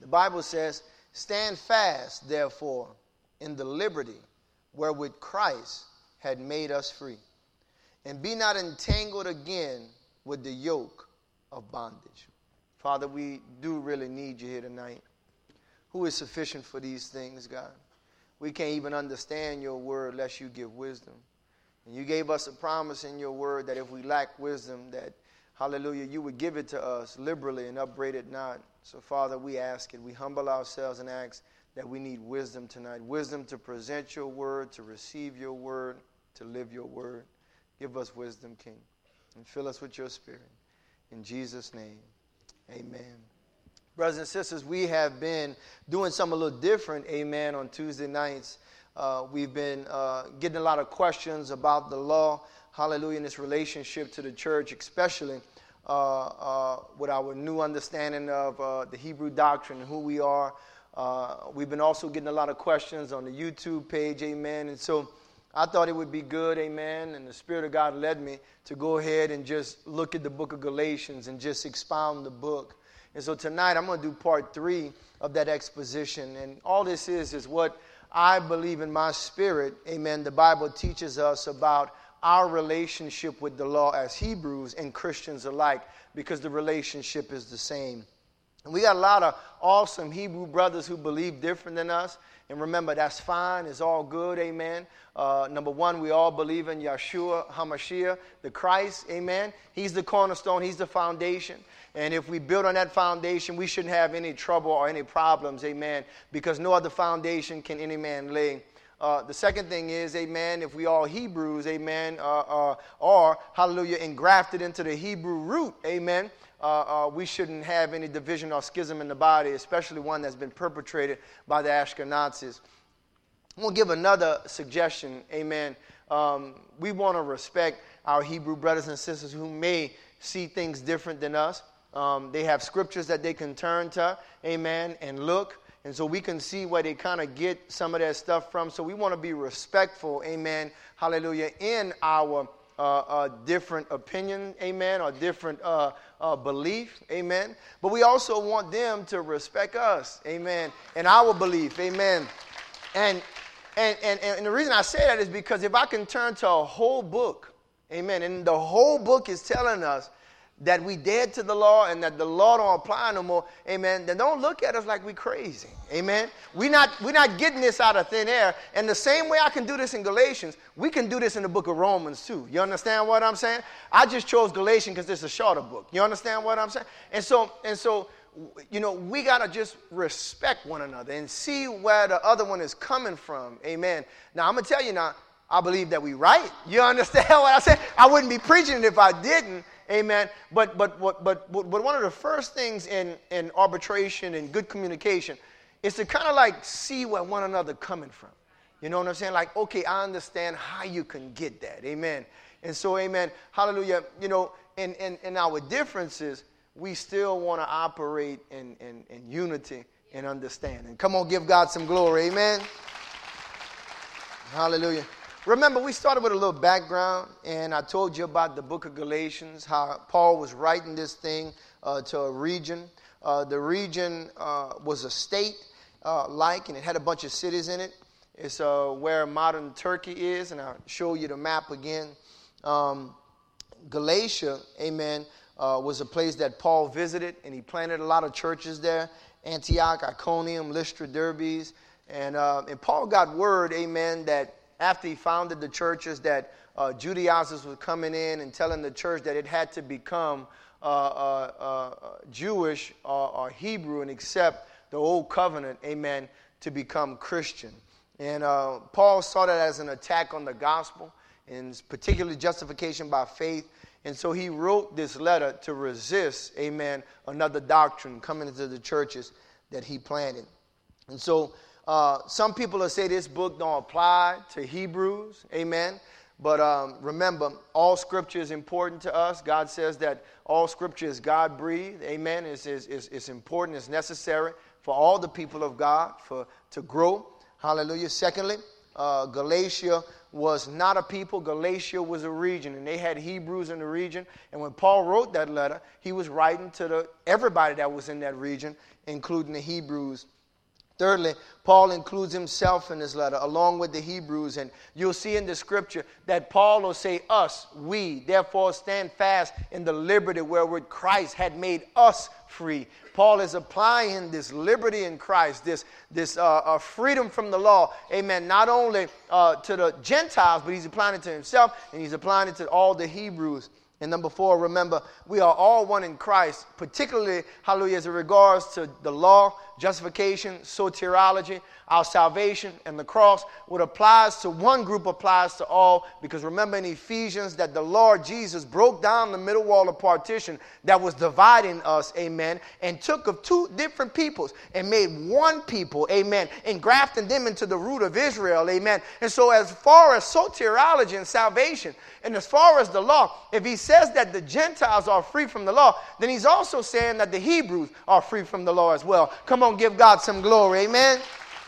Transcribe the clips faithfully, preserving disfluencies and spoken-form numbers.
Bible says, stand fast, therefore, in the liberty wherewith Christ had made us free, and be not entangled again with the yoke of bondage. Father, we do really need you here tonight. Who is sufficient for these things, God? We can't even understand your word unless you give wisdom. And you gave us a promise in your word that if we lack wisdom, that, hallelujah, you would give it to us liberally and upbraid it not. So, Father, we ask it. We humble ourselves and ask that we need wisdom tonight. Wisdom to present your word, to receive your word, to live your word. Give us wisdom, King, and fill us with your spirit. In Jesus' name, amen. Brothers and sisters, we have been doing something a little different, amen, on Tuesday nights. Uh, we've been uh, getting a lot of questions about the law, hallelujah, in its relationship to the church, especially uh, uh, with our new understanding of uh, the Hebrew doctrine and who we are. Uh, we've been also getting a lot of questions on the YouTube page, amen, and so I thought it would be good, amen, and the Spirit of God led me to go ahead and just look at the book of Galatians and just expound the book. And so tonight I'm going to do part three of that exposition. And all this is is what I believe in my spirit, amen, the Bible teaches us about our relationship with the law as Hebrews and Christians alike, because the relationship is the same. And we got a lot of awesome Hebrew brothers who believe different than us. And remember, that's fine. It's all good. Amen. Uh, number one, we all believe in Yeshua HaMashiach, the Christ. Amen. He's the cornerstone. He's the foundation. And if we build on that foundation, we shouldn't have any trouble or any problems. Amen. Because no other foundation can any man lay. Uh, the second thing is, amen, if we all Hebrews, amen, uh, uh, are, hallelujah, engrafted into the Hebrew root, amen, Uh, uh, we shouldn't have any division or schism in the body, especially one that's been perpetrated by the Ashkenazis. I'm going to give another suggestion, amen. Um, we want to respect our Hebrew brothers and sisters who may see things different than us. Um, they have scriptures that they can turn to, amen, and look. And so we can see where they kind of get some of that stuff from. So we want to be respectful, amen, hallelujah, in our Uh, uh, different opinion, amen, or different uh, uh, belief, amen. But we also want them to respect us, amen, and our belief, amen. And, and, and, and the reason I say that is because if I can turn to a whole book, amen, and the whole book is telling us that we dead to the law and that the law don't apply no more, amen, then don't look at us like we crazy, amen. We're not, we're not getting this out of thin air. And the same way I can do this in Galatians, we can do this in the book of Romans too. You understand what I'm saying? I just chose Galatians because it's a shorter book. You understand what I'm saying? And so, and so, you know, we got to just respect one another and see where the other one is coming from, amen. Now, I'm going to tell you now, I believe that we right. You understand what I said? I wouldn't be preaching it if I didn't. Amen. But but but but but one of the first things in, in arbitration and good communication is to kind of like see where one another coming from. You know what I'm saying? Like, okay, I understand how you can get that. Amen. And so, amen. Hallelujah. You know, in, in, in our differences, we still want to operate in, in, in unity and understanding. Come on, give God some glory. Amen. Hallelujah. Remember, we started with a little background, and I told you about the book of Galatians, how Paul was writing this thing uh, to a region. Uh, the region uh, was a state-like, uh, and it had a bunch of cities in it. It's uh, where modern Turkey is, and I'll show you the map again. Um, Galatia, amen, uh, was a place that Paul visited, and he planted a lot of churches there. Antioch, Iconium, Lystra, Derbe. And, uh, and Paul got word, amen, that after he founded the churches, that uh, Judaizers were coming in and telling the church that it had to become uh, uh, uh, Jewish or, or Hebrew and accept the old covenant, amen, to become Christian. And uh, Paul saw that as an attack on the gospel, and particularly justification by faith. And so he wrote this letter to resist, amen, another doctrine coming into the churches that he planted. And so Uh, some people will say this book don't apply to Hebrews, amen. But um, remember, all scripture is important to us. God says that all scripture is God-breathed, amen. It's, it's, it's important, it's necessary for all the people of God for to grow, hallelujah. Secondly, uh, Galatia was not a people. Galatia was a region, and they had Hebrews in the region. And when Paul wrote that letter, he was writing to the everybody that was in that region, including the Hebrews. Thirdly, Paul includes himself in this letter along with the Hebrews. And you'll see in the scripture that Paul will say, us, we, therefore stand fast in the liberty wherewith Christ had made us free. Paul is applying this liberty in Christ, this, this uh, uh, freedom from the law, amen, not only uh, to the Gentiles, but he's applying it to himself, and he's applying it to all the Hebrews. And number four, remember, we are all one in Christ, particularly, hallelujah, as it regards to the law, justification, soteriology, our salvation, and the cross. What applies to one group applies to all, because remember in Ephesians that the Lord Jesus broke down the middle wall of partition that was dividing us, amen, and took of two different peoples and made one people, amen, and grafted them into the root of Israel, amen. And so as far as soteriology and salvation, and as far as the law, if he says that the Gentiles are free from the law, then he's also saying that the Hebrews are free from the law as well. Come on, give God some glory, amen.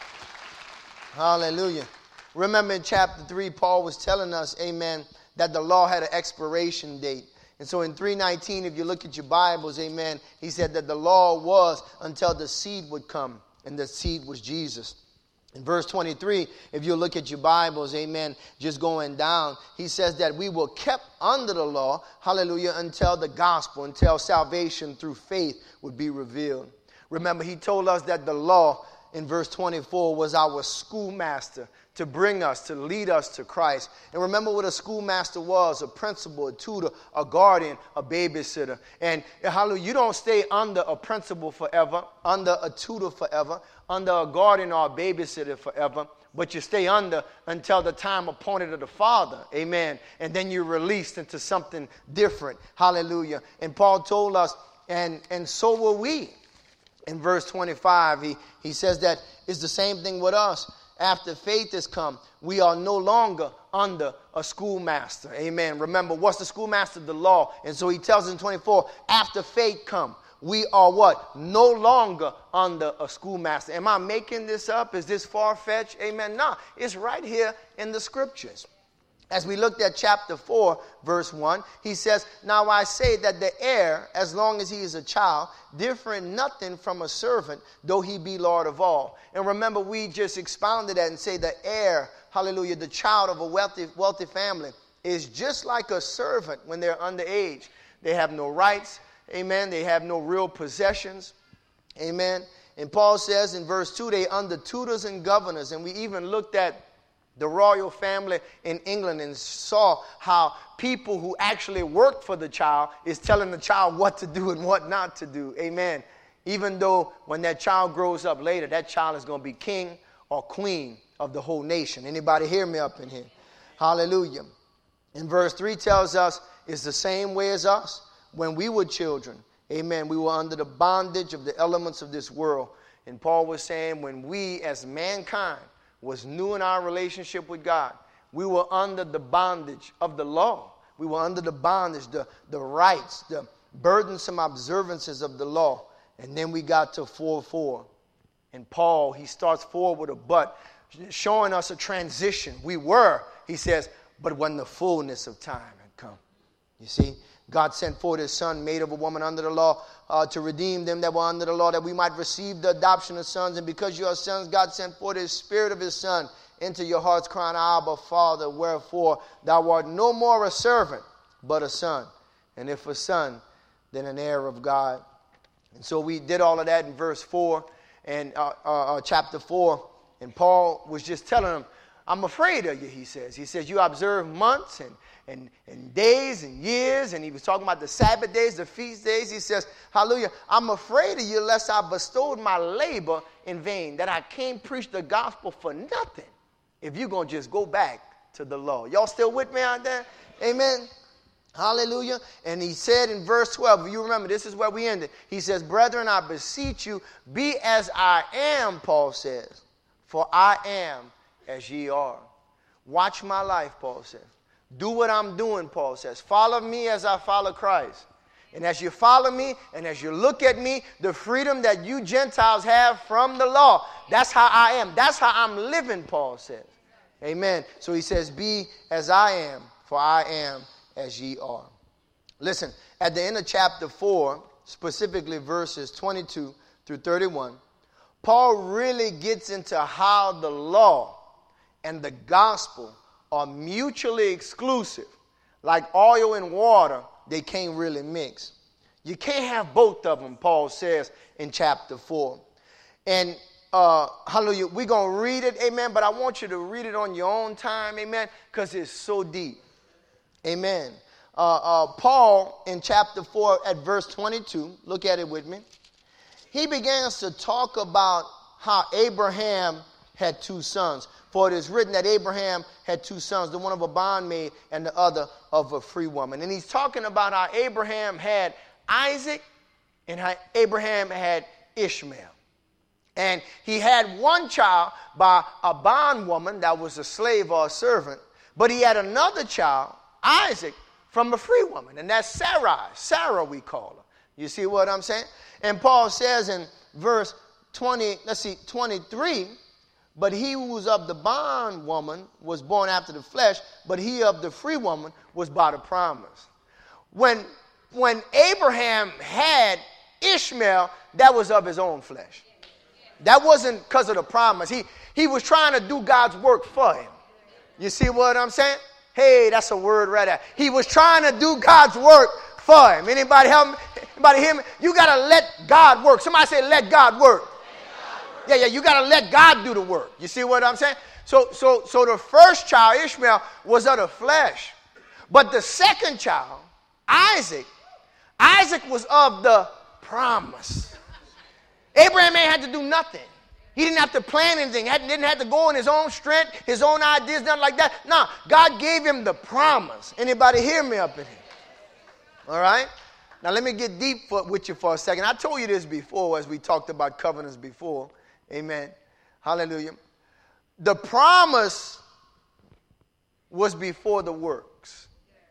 Hallelujah. Remember in chapter three, Paul was telling us, amen, that the law had an expiration date. And so in three nineteen, if you look at your Bibles, amen, he said that the law was until the seed would come, and the seed was Jesus. In verse twenty-three, if you look at your Bibles, amen, just going down, he says that we were kept under the law, hallelujah, until the gospel, until salvation through faith would be revealed. Remember, he told us that the law in verse twenty-four was our schoolmaster to bring us, to lead us to Christ. And remember what a schoolmaster was: a principal, a tutor, a guardian, a babysitter. And hallelujah, you don't stay under a principal forever, under a tutor forever, under a guardian or a babysitter forever, but you stay under until the time appointed of the Father. Amen. And then you're released into something different. Hallelujah. And Paul told us, and, and so will we. In verse twenty-five, he, he says that it's the same thing with us. After faith has come, we are no longer under a schoolmaster. Amen. Remember, what's the schoolmaster? The law. And so he tells us in twenty-four, after faith come, we are what? No longer under a schoolmaster. Am I making this up? Is this far-fetched? Amen. No, it's right here in the scriptures. As we looked at chapter four, verse one, he says, now I say that the heir, as long as he is a child, different nothing from a servant, though he be Lord of all. And remember, we just expounded that and say the heir, hallelujah, the child of a wealthy, wealthy family is just like a servant when they're underage. They have no rights, amen. They have no real possessions, amen. And Paul says in verse two, they under tutors and governors. And we even looked at the royal family in England and saw how people who actually worked for the child is telling the child what to do and what not to do. Amen. Even though when that child grows up later, that child is going to be king or queen of the whole nation. Anybody hear me up in here? Hallelujah. And verse three tells us it's the same way as us. When we were children, amen, we were under the bondage of the elements of this world. And Paul was saying when we as mankind was new in our relationship with God, we were under the bondage of the law. We were under the bondage, the, the rights, the burdensome observances of the law. And then we got to four four. And Paul, he starts forward with a but, showing us a transition. We were, he says, but when the fullness of time had come. You see, God sent forth his son, made of a woman under the law, uh, to redeem them that were under the law, that we might receive the adoption of sons. And because you are sons, God sent forth his spirit of his son into your hearts, crying, Abba, Father, wherefore thou art no more a servant, but a son. And if a son, then an heir of God. And so we did all of that in verse four and uh, uh, uh, chapter four. And Paul was just telling them, I'm afraid of you, he says. He says, you observe months and, and, and days and years. And he was talking about the Sabbath days, the feast days. He says, hallelujah, I'm afraid of you lest I bestowed my labor in vain, that I can't preach the gospel for nothing if you're going to just go back to the law. Y'all still with me out there? Amen. Hallelujah. And he said in verse twelve, you remember, this is where we ended. He says, brethren, I beseech you, be as I am, Paul says, for I am as ye are. Watch my life, Paul says. Do what I'm doing, Paul says. Follow me as I follow Christ. And as you follow me and as you look at me, the freedom that you Gentiles have from the law, that's how I am. That's how I'm living, Paul says. Amen. So he says, be as I am, for I am as ye are. Listen, at the end of chapter four, specifically verses twenty-two through thirty-one, Paul really gets into how the law and the gospel are mutually exclusive. Like oil and water, they can't really mix. You can't have both of them, Paul says in chapter four. And uh, hallelujah, we're going to read it, amen, but I want you to read it on your own time, amen, because it's so deep. Amen. Uh, uh, Paul, in chapter four, at verse twenty-two, look at it with me. He begins to talk about how Abraham had two sons. For it is written that Abraham had two sons, the one of a bondmaid and the other of a free woman. And he's talking about how Abraham had Isaac and how Abraham had Ishmael. And he had one child by a bondwoman that was a slave or a servant. But he had another child, Isaac, from a free woman. And that's Sarai. Sarah, we call her. You see what I'm saying? And Paul says in verse twenty, let's see, twenty-three, but he who was of the bondwoman was born after the flesh, but he of the free woman was by the promise. When, when Abraham had Ishmael, that was of his own flesh. That wasn't because of the promise. He, he was trying to do God's work for him. You see what I'm saying? Hey, that's a word right there. He was trying to do God's work for him. Anybody help me? Anybody hear me? You got to let God work. Somebody say, let God work. Yeah, yeah, you got to let God do the work. You see what I'm saying? So, so, so the first child, Ishmael, was of the flesh. But the second child, Isaac, Isaac was of the promise. Abraham ain't had to do nothing. He didn't have to plan anything. He didn't have to go in his own strength, his own ideas, nothing like that. No, God gave him the promise. Anybody hear me up in here? All right? Now let me get deep for, with you for a second. I told you this before as we talked about covenants before. Amen. Hallelujah. The promise was before the works.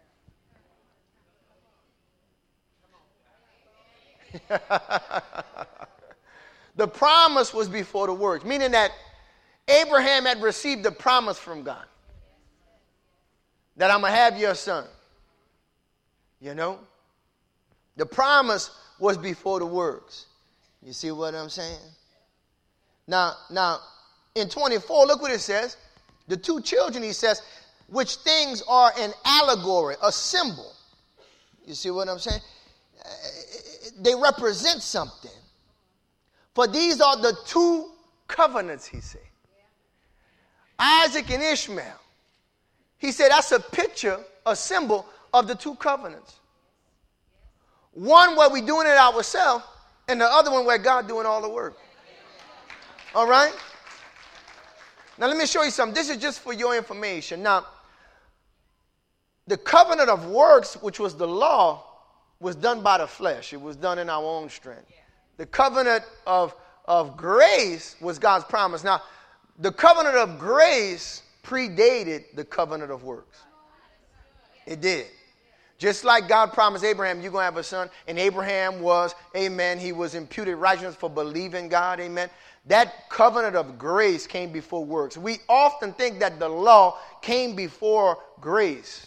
The promise was before the works, meaning that Abraham had received the promise from God that I'm going to have your son. You know? The promise was before the works. You see what I'm saying? Now, now, in twenty-four, look what it says. The two children, he says, which things are an allegory, a symbol. You see what I'm saying? They represent something. For these are the two covenants, he said. Isaac and Ishmael. He said that's a picture, a symbol of the two covenants. One where we're doing it ourselves, and the other one where God doing all the work. All right? Now let me show you something. This is just for your information. Now, the covenant of works, which was the law, was done by the flesh. It was done in our own strength. The covenant of, of grace was God's promise. Now, the covenant of grace predated the covenant of works. It did. Just like God promised Abraham, you're going to have a son. And Abraham was, amen, he was imputed righteousness for believing God, amen. That covenant of grace came before works. We often think that the law came before grace.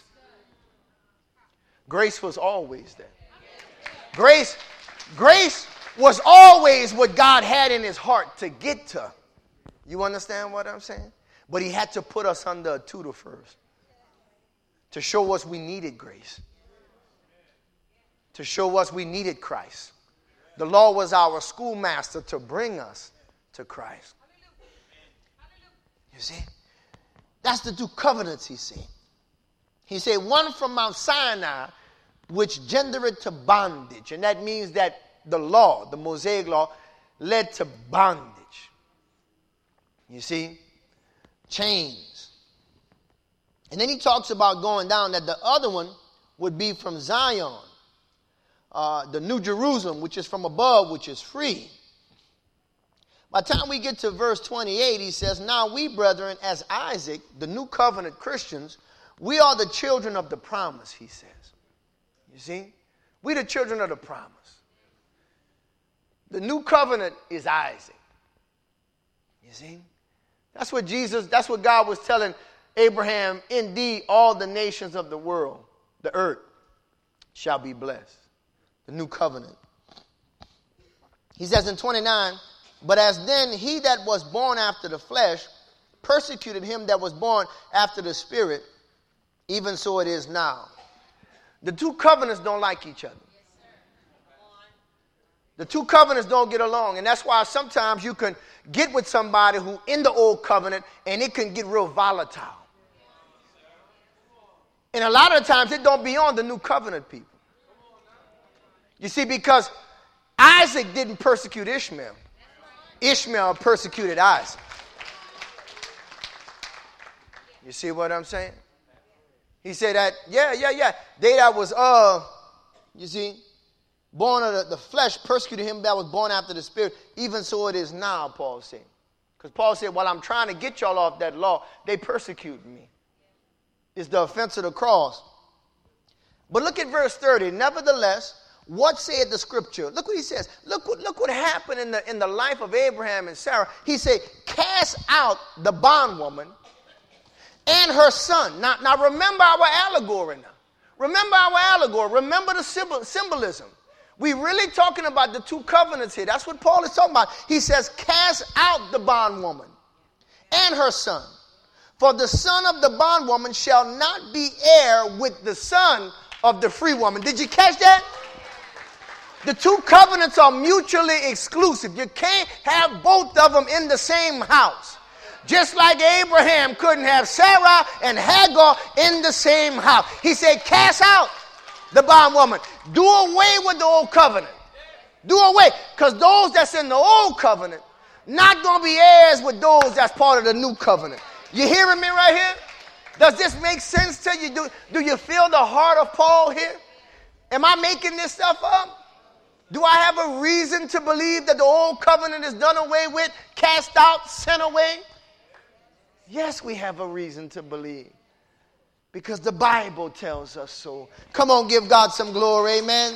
Grace was always there. Grace, grace was always what God had in his heart to get to. You understand what I'm saying? But he had to put us under a tutor first to show us we needed grace. To show us we needed Christ. The law was our schoolmaster to bring us to Christ. You see? That's the two covenants he said. He said one from Mount Sinai, which gendereth to bondage. And that means that the law, the Mosaic law, led to bondage. You see? Chains. And then he talks about going down, that the other one would be from Zion. Uh, the New Jerusalem, which is from above, which is free. By the time we get to verse twenty-eight, he says, now we, brethren, as Isaac, the new covenant Christians, we are the children of the promise, he says. You see? We the children of the promise. The new covenant is Isaac. You see? That's what Jesus, that's what God was telling Abraham, indeed, all the nations of the world, the earth, shall be blessed. The new covenant. He says in twenty-nine, but as then he that was born after the flesh persecuted him that was born after the spirit, even so it is now. The two covenants don't like each other. The two covenants don't get along, and that's why sometimes you can get with somebody who in the old covenant and it can get real volatile. And a lot of times it don't be on the new covenant people. You see, because Isaac didn't persecute Ishmael. Ishmael persecuted Isaac. You see what I'm saying? He said that, yeah, yeah, yeah. They that was, uh, you see, born of the, the flesh persecuted him that was born after the spirit. Even so it is now, Paul said. Because Paul said, while I'm trying to get y'all off that law, they persecute me. It's the offense of the cross. But look at verse thirty. Nevertheless, what said the scripture? Look what he says. Look what, look what happened in the, in the life of Abraham and Sarah. He said, cast out the bondwoman and her son. Now, now remember our allegory now. Remember our allegory. Remember the symbol, symbolism. We're really talking about the two covenants here. That's what Paul is talking about. He says, cast out the bondwoman and her son. For the son of the bondwoman shall not be heir with the son of the free woman. Did you catch that? The two covenants are mutually exclusive. You can't have both of them in the same house. Just like Abraham couldn't have Sarah and Hagar in the same house. He said, cast out the bondwoman. Do away with the old covenant. Do away. Because those that's in the old covenant not going to be heirs with those that's part of the new covenant. You hearing me right here? Does this make sense to you? Do, do you feel the heart of Paul here? Am I making this stuff up? Do I have a reason to believe that the old covenant is done away with, cast out, sent away? Yes, we have a reason to believe. Because the Bible tells us so. Come on, give God some glory, amen.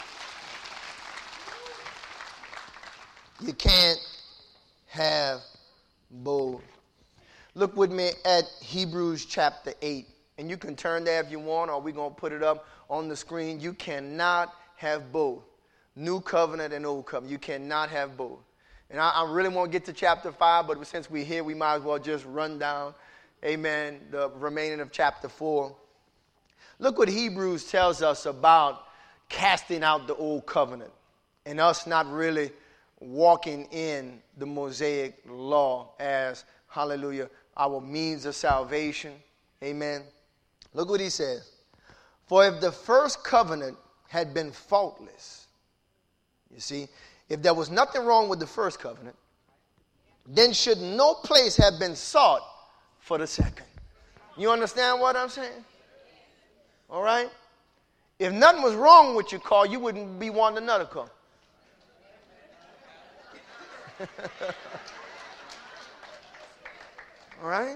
You can't have both. Look with me at Hebrews chapter eight. And you can turn there if you want, or we're going to put it up on the screen. You cannot have both. New covenant and old covenant. You cannot have both. And I, I really want to get to chapter five, but since we're here, we might as well just run down, amen, the remaining of chapter four. Look what Hebrews tells us about casting out the old covenant and us not really walking in the Mosaic law as, hallelujah, our means of salvation. Amen. Look what he says. For if the first covenant had been faultless, you see, if there was nothing wrong with the first covenant, then should no place have been sought for the second. You understand what I'm saying? All right? If nothing was wrong with your car, you wouldn't be wanting another car. All right?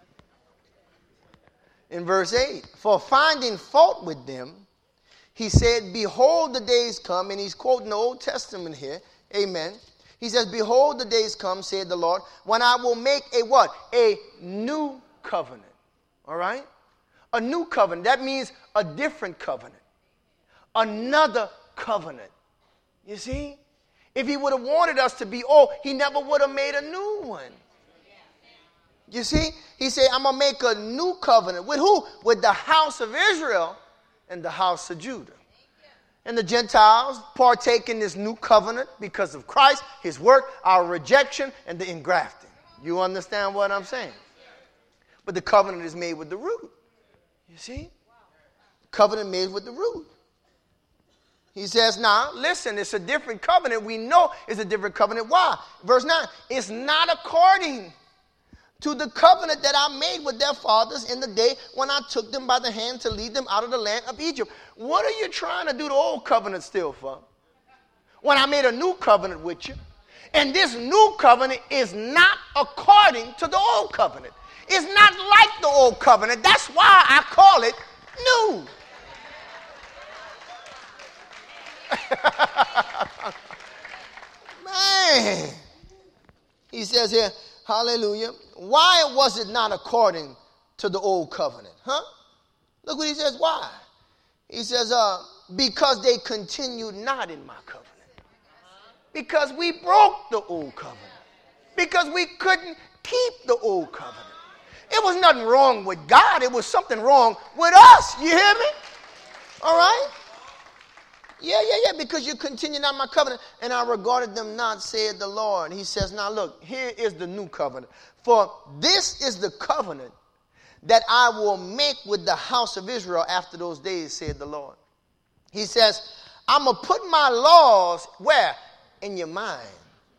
In verse eight, for finding fault with them, he said, behold, the days come, and he's quoting the Old Testament here. Amen. He says, behold, the days come, said the Lord, when I will make a what? A new covenant. All right? A new covenant. That means a different covenant. Another covenant. You see? If he would have wanted us to be old, he never would have made a new one. You see? He said, I'm going to make a new covenant. With who? With the house of Israel and the house of Judah. And the Gentiles partake in this new covenant because of Christ, his work, our rejection, and the engrafting. You understand what I'm saying? But the covenant is made with the root. You see? Covenant made with the root. He says, now, listen, it's a different covenant. We know it's a different covenant. Why? Verse nine, it's not according to the covenant that I made with their fathers in the day when I took them by the hand to lead them out of the land of Egypt. What are you trying to do the old covenant still for? When I made a new covenant with you. And this new covenant is not according to the old covenant. It's not like the old covenant. That's why I call it new. Man. He says here, hallelujah. Why was it not according to the old covenant? Huh? Look what he says. Why? He says, uh, because they continued not in my covenant. Because we broke the old covenant. Because we couldn't keep the old covenant. It was nothing wrong with God. It was something wrong with us. You hear me? All right? Yeah, yeah, yeah. Because you continued not my covenant, and I regarded them not, said the Lord. He says, now look, here is the new covenant. For this is the covenant that I will make with the house of Israel after those days, said the Lord. He says, I'm going to put my laws where? In your mind.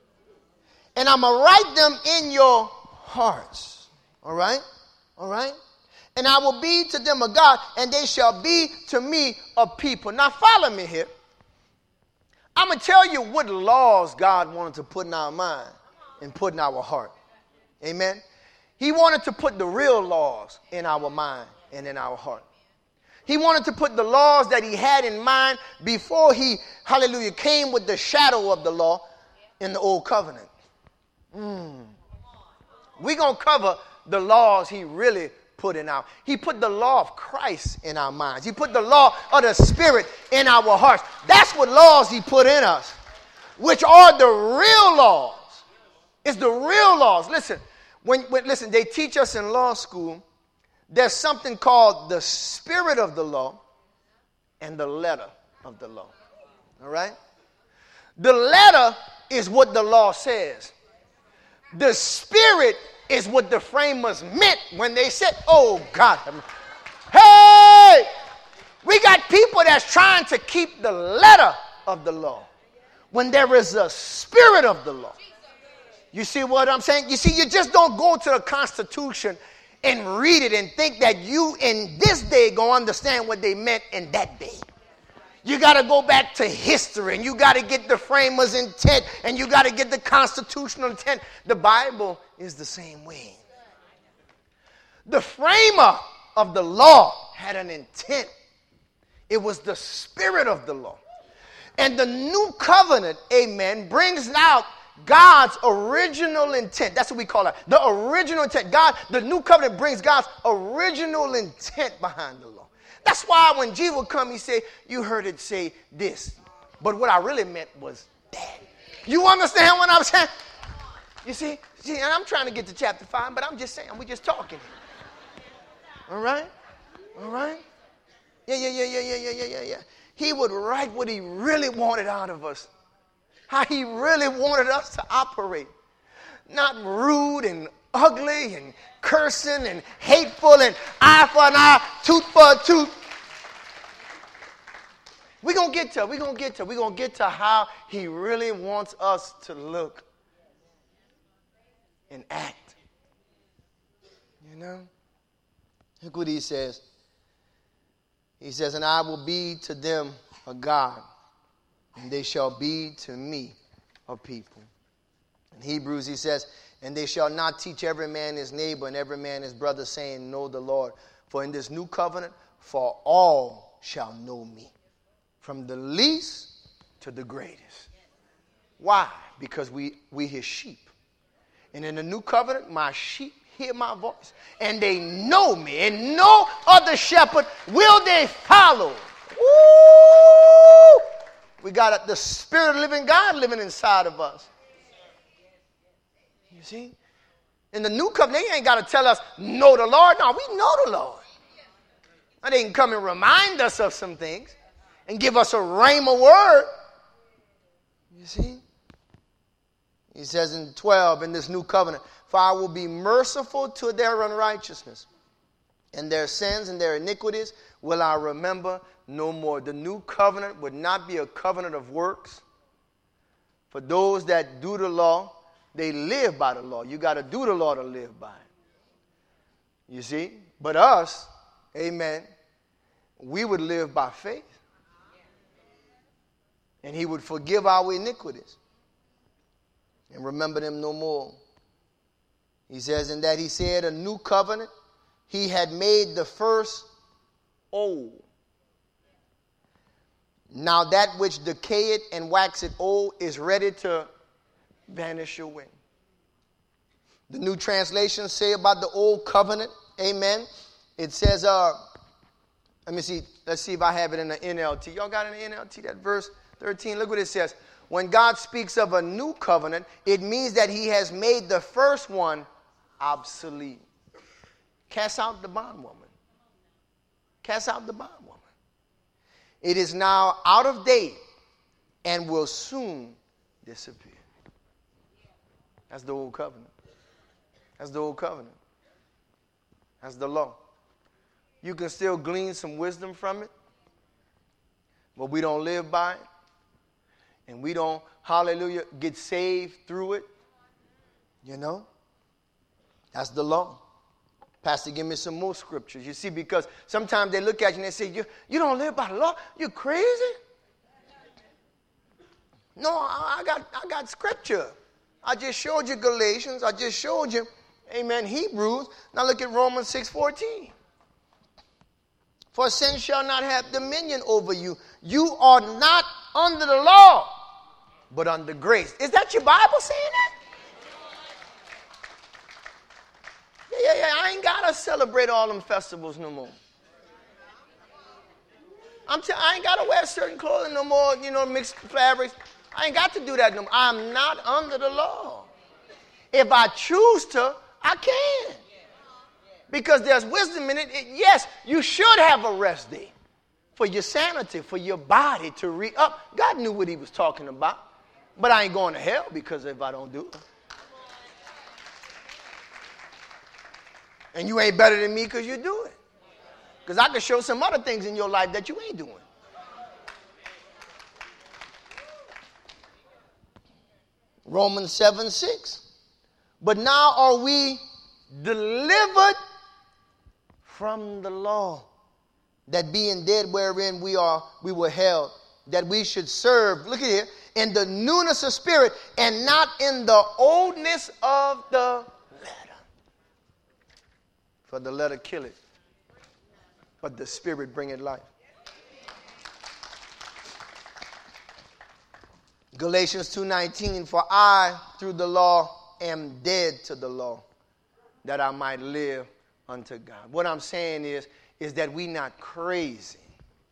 And I'm going to write them in your hearts. All right? All right? And I will be to them a God, and they shall be to me a people. Now follow me here. I'm going to tell you what laws God wanted to put in our mind and put in our heart. Amen? He wanted to put the real laws in our mind and in our heart. He wanted to put the laws that he had in mind before he, hallelujah, came with the shadow of the law in the old covenant. Mm. We're going to cover the laws he really put in our. He put the law of Christ in our minds. He put the law of the Spirit in our hearts. That's what laws he put in us, which are the real laws. It's the real laws. Listen. When, when, listen, they teach us in law school, there's something called the spirit of the law and the letter of the law. All right? The letter is what the law says. The spirit is what the framers meant when they said, oh, God. Hey! We got people that's trying to keep the letter of the law when there is a spirit of the law. You see what I'm saying? You see, you just don't go to the Constitution and read it and think that you in this day going to understand what they meant in that day. You got to go back to history, and you got to get the framers' intent, and you got to get the constitutional intent. The Bible is the same way. The framer of the law had an intent. It was the spirit of the law. And the new covenant, amen, brings out God's original intent. That's what we call it. The original intent. God, the new covenant brings God's original intent behind the law. That's why when Jesus would come, he say, you heard it say this. But what I really meant was that. You understand what I'm saying? You see? See, and I'm trying to get to chapter five, but I'm just saying, we're just talking. All right? All right? Yeah, yeah, yeah, yeah, yeah, yeah, yeah, yeah, yeah. He would write what he really wanted out of us. How he really wanted us to operate. Not rude and ugly and cursing and hateful and eye for an eye, tooth for a tooth. We're going to get to, we're going to get to, we're going to get to how he really wants us to look and act. You know? Look what he says. He says, and I will be to them a God, and they shall be to me a people. In Hebrews, he says, and they shall not teach every man his neighbor and every man his brother, saying, know the Lord. For in this new covenant, for all shall know me, from the least to the greatest. Why? Because we, we his sheep. And in the new covenant, my sheep hear my voice, and they know me, and no other shepherd will they follow. Woo! We got the Spirit of the living God living inside of us. You see? In the new covenant, they ain't got to tell us, know the Lord. No, we know the Lord. And they can come and remind us of some things and give us a rhema word. You see? He says in twelve, in this new covenant, for I will be merciful to their unrighteousness, and their sins and their iniquities will I remember no more. The new covenant would not be a covenant of works. For those that do the law, they live by the law. You got to do the law to live by it. You see? But us, amen, we would live by faith. And he would forgive our iniquities and remember them no more. He says, in that he said a new covenant, he had made the first old. Now that which decayeth and waxeth old is ready to vanish away. The New Translation say about the old covenant, amen. It says, uh, let me see, let's see if I have it in the N L T. Y'all got it in the N L T, that verse thirteen? Look what it says. When God speaks of a new covenant, it means that he has made the first one obsolete. Cast out the bondwoman. Cast out the bondwoman. It is now out of date and will soon disappear. That's the old covenant. That's the old covenant. That's the law. You can still glean some wisdom from it, but we don't live by it. And we don't, hallelujah, get saved through it. You know? That's the law. Pastor, give me some more scriptures. You see, because sometimes they look at you and they say, you, you don't live by the law? You crazy? No, I, I got I got scripture. I just showed you Galatians. I just showed you, amen, Hebrews. Now look at Romans six fourteen. For sin shall not have dominion over you. You are not under the law, but under grace. Is that your Bible saying that? Yeah, yeah, yeah. I ain't got to celebrate all them festivals no more. I'm t- I ain't got to wear certain clothing no more, you know, mixed fabrics. I ain't got to do that no more. I'm not under the law. If I choose to, I can. Because there's wisdom in it. it. Yes, you should have a rest day for your sanity, for your body to re-up. God knew what he was talking about. But I ain't going to hell because if I don't do it. And you ain't better than me because you do it. Because I can show some other things in your life that you ain't doing. Romans seven six. But now are we delivered from the law, that being dead wherein we are, we were held, that we should serve, look at here, in the newness of spirit and not in the oldness of the letter. For the letter kill it, but the spirit bring it life. Galatians two nineteen, for I through the law am dead to the law, that I might live unto God. What I'm saying is, is that we not crazy.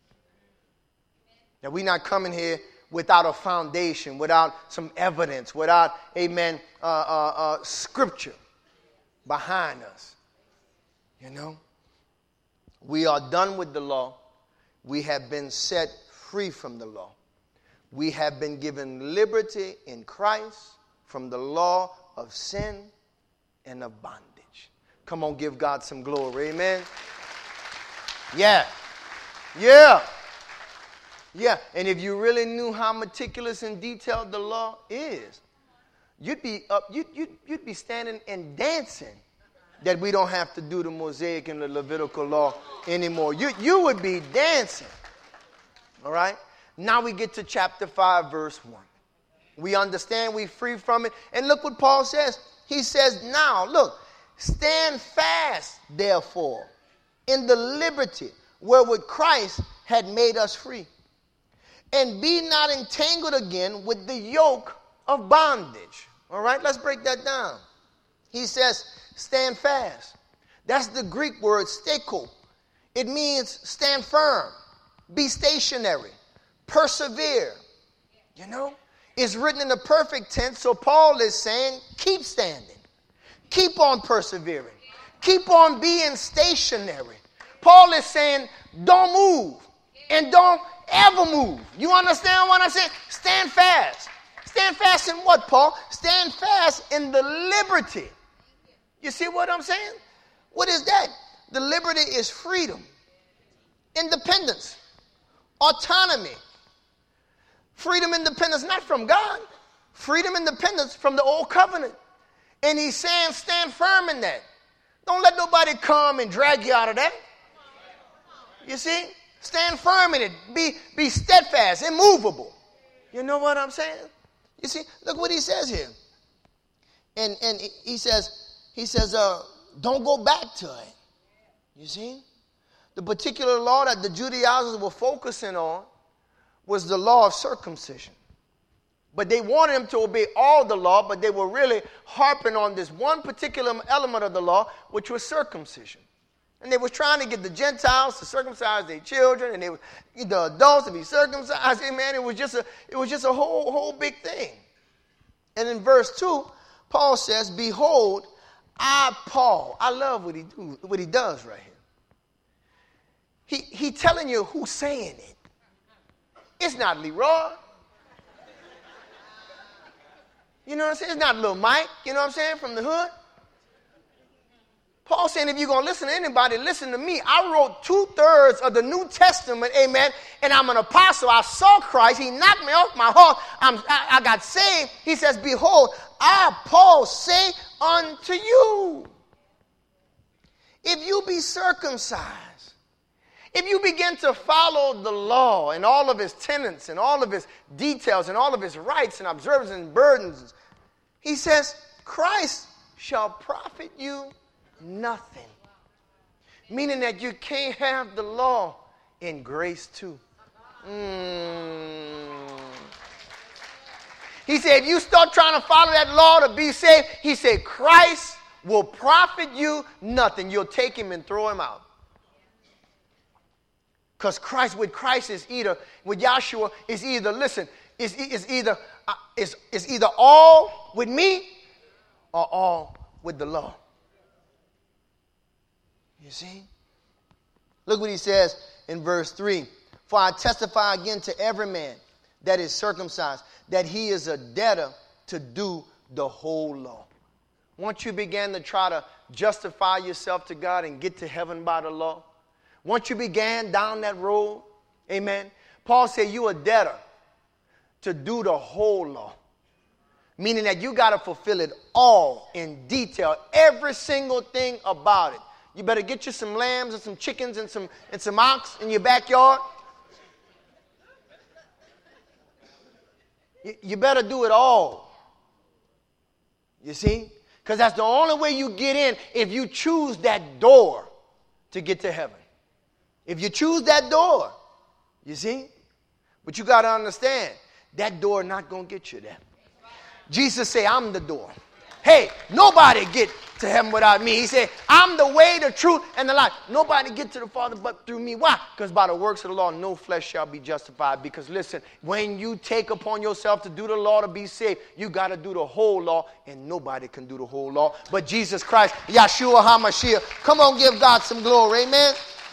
That we not coming here without a foundation, without some evidence, without, amen, uh, uh, uh, scripture behind us. You know? We are done with the law. We have been set free from the law. We have been given liberty in Christ from the law of sin and of bondage. Come on, give God some glory. Amen. Yeah. Yeah. Yeah. And if you really knew how meticulous and detailed the law is, you'd be up, you'd, you'd, you'd be standing and dancing that we don't have to do the Mosaic and the Levitical law anymore. You, you would be dancing. All right? Now we get to chapter five, verse one. We understand we're free from it. And look what Paul says. He says, now, look, stand fast, therefore, in the liberty wherewith Christ had made us free. And be not entangled again with the yoke of bondage. All right, let's break that down. He says, stand fast. That's the Greek word steko. It means stand firm, be stationary, persevere. You know, it's written in the perfect tense, so Paul is saying, keep standing. Keep on persevering. Keep on being stationary. Paul is saying, don't move and don't ever move. You understand what I'm saying? Stand fast. Stand fast in what, Paul? Stand fast in the liberty. You see what I'm saying? What is that? The liberty is freedom, independence, autonomy. Freedom, independence, not from God. Freedom, independence from the old covenant. And he's saying stand firm in that. Don't let nobody come and drag you out of that. You see? Stand firm in it. Be, be steadfast, immovable. You know what I'm saying? You see? Look what he says here. And, and he says, he says, uh, don't go back to it. You see? The particular law that the Judaizers were focusing on was the law of circumcision. But they wanted them to obey all the law, but they were really harping on this one particular element of the law, which was circumcision. And they were trying to get the Gentiles to circumcise their children, and they were, the adults to be circumcised. Amen. It was just a, it was just a whole, whole big thing. And in verse two, Paul says, "Behold, I, Paul," I love what he do, what he does right here. He he telling you who's saying it. It's not Leroy. You know what I'm saying? It's not little Mike. You know what I'm saying? From the hood. Paul saying, if you're going to listen to anybody, listen to me. I wrote two-thirds of the New Testament, amen, and I'm an apostle. I saw Christ. He knocked me off my horse. I'm, I, I got saved. He says, "Behold, I, Paul, say unto you, if you be circumcised, if you begin to follow the law and all of its tenets and all of its details and all of its rights and observances and burdens," he says, "Christ shall profit you nothing." Meaning that you can't have the law in grace too. Mm. He said, if you start trying to follow that law to be saved, he said, Christ will profit you nothing. You'll take him and throw him out. Because Christ, with Christ is either, with Yahshua, is either, listen, is is either, uh, is, is either all with me or all with the law. You see? Look what he says in verse three. "For I testify again to every man that is circumcised, that he is a debtor to do the whole law." Once you began to try to justify yourself to God and get to heaven by the law, once you began down that road, amen, Paul said you're a debtor to do the whole law. Meaning that you got to fulfill it all in detail, every single thing about it. You better get you some lambs and some chickens and some, and some ox in your backyard. You, you better do it all. You see? Because that's the only way you get in if you choose that door to get to heaven. If you choose that door, you see? But you got to understand, that door not going to get you there. Jesus said, "I'm the door. Hey, nobody get to heaven without me." He said, "I'm the way, the truth, and the life. Nobody get to the Father but through me." Why? Because by the works of the law, no flesh shall be justified. Because listen, when you take upon yourself to do the law to be saved, you got to do the whole law, and nobody can do the whole law but Jesus Christ, Yahshua HaMashiach. Come on, give God some glory. Amen.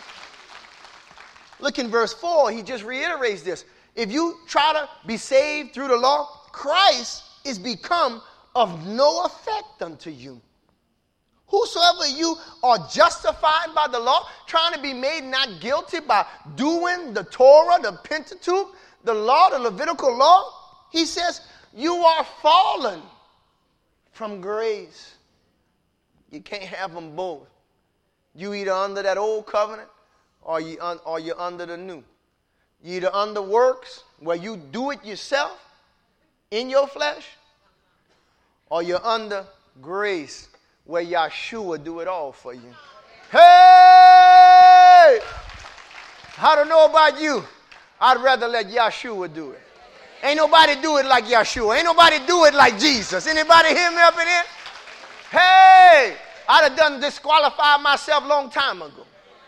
Look in verse four. He just reiterates this. If you try to be saved through the law, Christ is become of no effect unto you. Whosoever you are justified by the law, trying to be made not guilty by doing the Torah, the Pentateuch, the law, the Levitical law, he says, you are fallen from grace. You can't have them both. You either under that old covenant or, you un, or you're under the new. You either under works, where you do it yourself in your flesh, or you're under grace, where Yahshua do it all for you. Hey! I don't know about you. I'd rather let Yahshua do it. Ain't nobody do it like Yahshua. Ain't nobody do it like Jesus. Anybody hear me up in here? Hey! I'd have done disqualified myself a long time ago.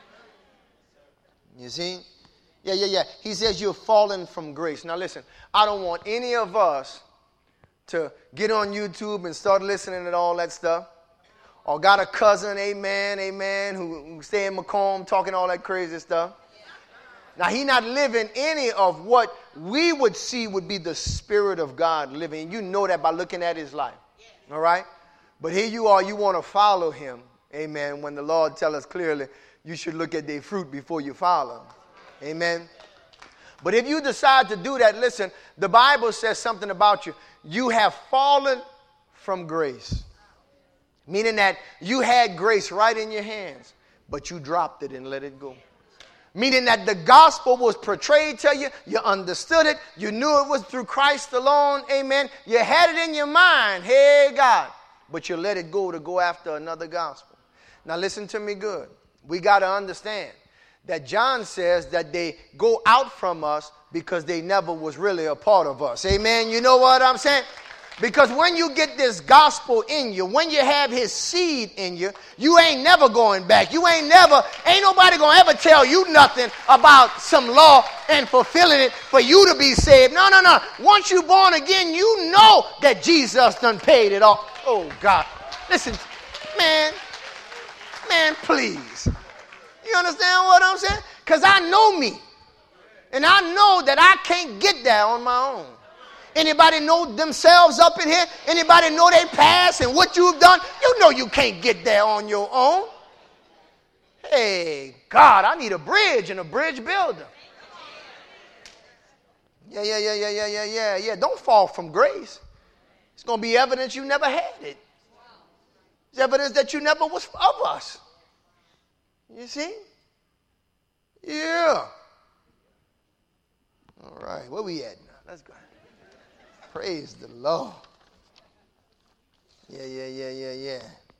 You see? Yeah, yeah, yeah. He says you're fallen from grace. Now listen, I don't want any of us to get on YouTube and start listening to all that stuff. Or got a cousin, amen, amen, who, who stay in Macomb talking all that crazy stuff. Now, he not living any of what we would see would be the Spirit of God living. And you know that by looking at his life. All right? But here you are, you want to follow him, amen, when the Lord tells us clearly you should look at their fruit before you follow them. Amen. But if you decide to do that, listen, the Bible says something about you. You have fallen from grace. Meaning that you had grace right in your hands, but you dropped it and let it go. Meaning that the gospel was portrayed to you, you understood it, you knew it was through Christ alone, amen. You had it in your mind, hey God, but you let it go to go after another gospel. Now listen to me good. We got to understand that John says that they go out from us because they never was really a part of us. Amen. You know what I'm saying? Because when you get this gospel in you, when you have his seed in you, you ain't never going back. You ain't never, ain't nobody going to ever tell you nothing about some law and fulfilling it for you to be saved. No, no, no. Once you're born again, you know that Jesus done paid it all. Oh, God. Listen, man, man, please. You understand what I'm saying? Because I know me. And I know that I can't get there on my own. Anybody know themselves up in here? Anybody know their past and what you've done? You know you can't get there on your own. Hey, God, I need a bridge and a bridge builder. Yeah, yeah, yeah, yeah, yeah, yeah, yeah, yeah. Don't fall from grace. It's going to be evidence you never had it. It's evidence that you never was of us. You see? Yeah. All right, where we at now? Let's go. Praise the Lord. Yeah, yeah, yeah, yeah, yeah.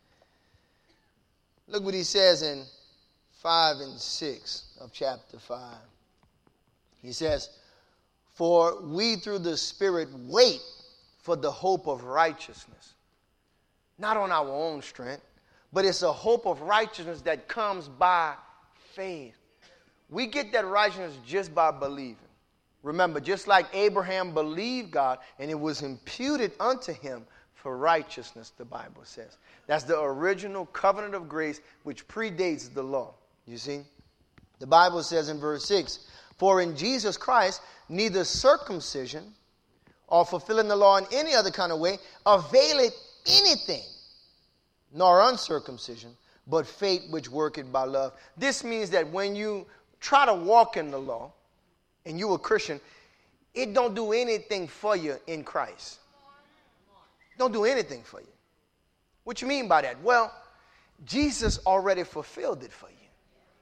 Look what he says in five and six of chapter five. He says, for we through the Spirit wait for the hope of righteousness. Not on our own strength, but it's a hope of righteousness that comes by faith. We get that righteousness just by believing. Remember, just like Abraham believed God and it was imputed unto him for righteousness, the Bible says. That's the original covenant of grace which predates the law. You see? The Bible says in verse six, for in Jesus Christ, neither circumcision or fulfilling the law in any other kind of way availeth anything, nor uncircumcision, but faith which worketh by love. This means that when you try to walk in the law, and you a Christian, it don't do anything for you in Christ. Don't do anything for you. What you mean by that? Well, Jesus already fulfilled it for you.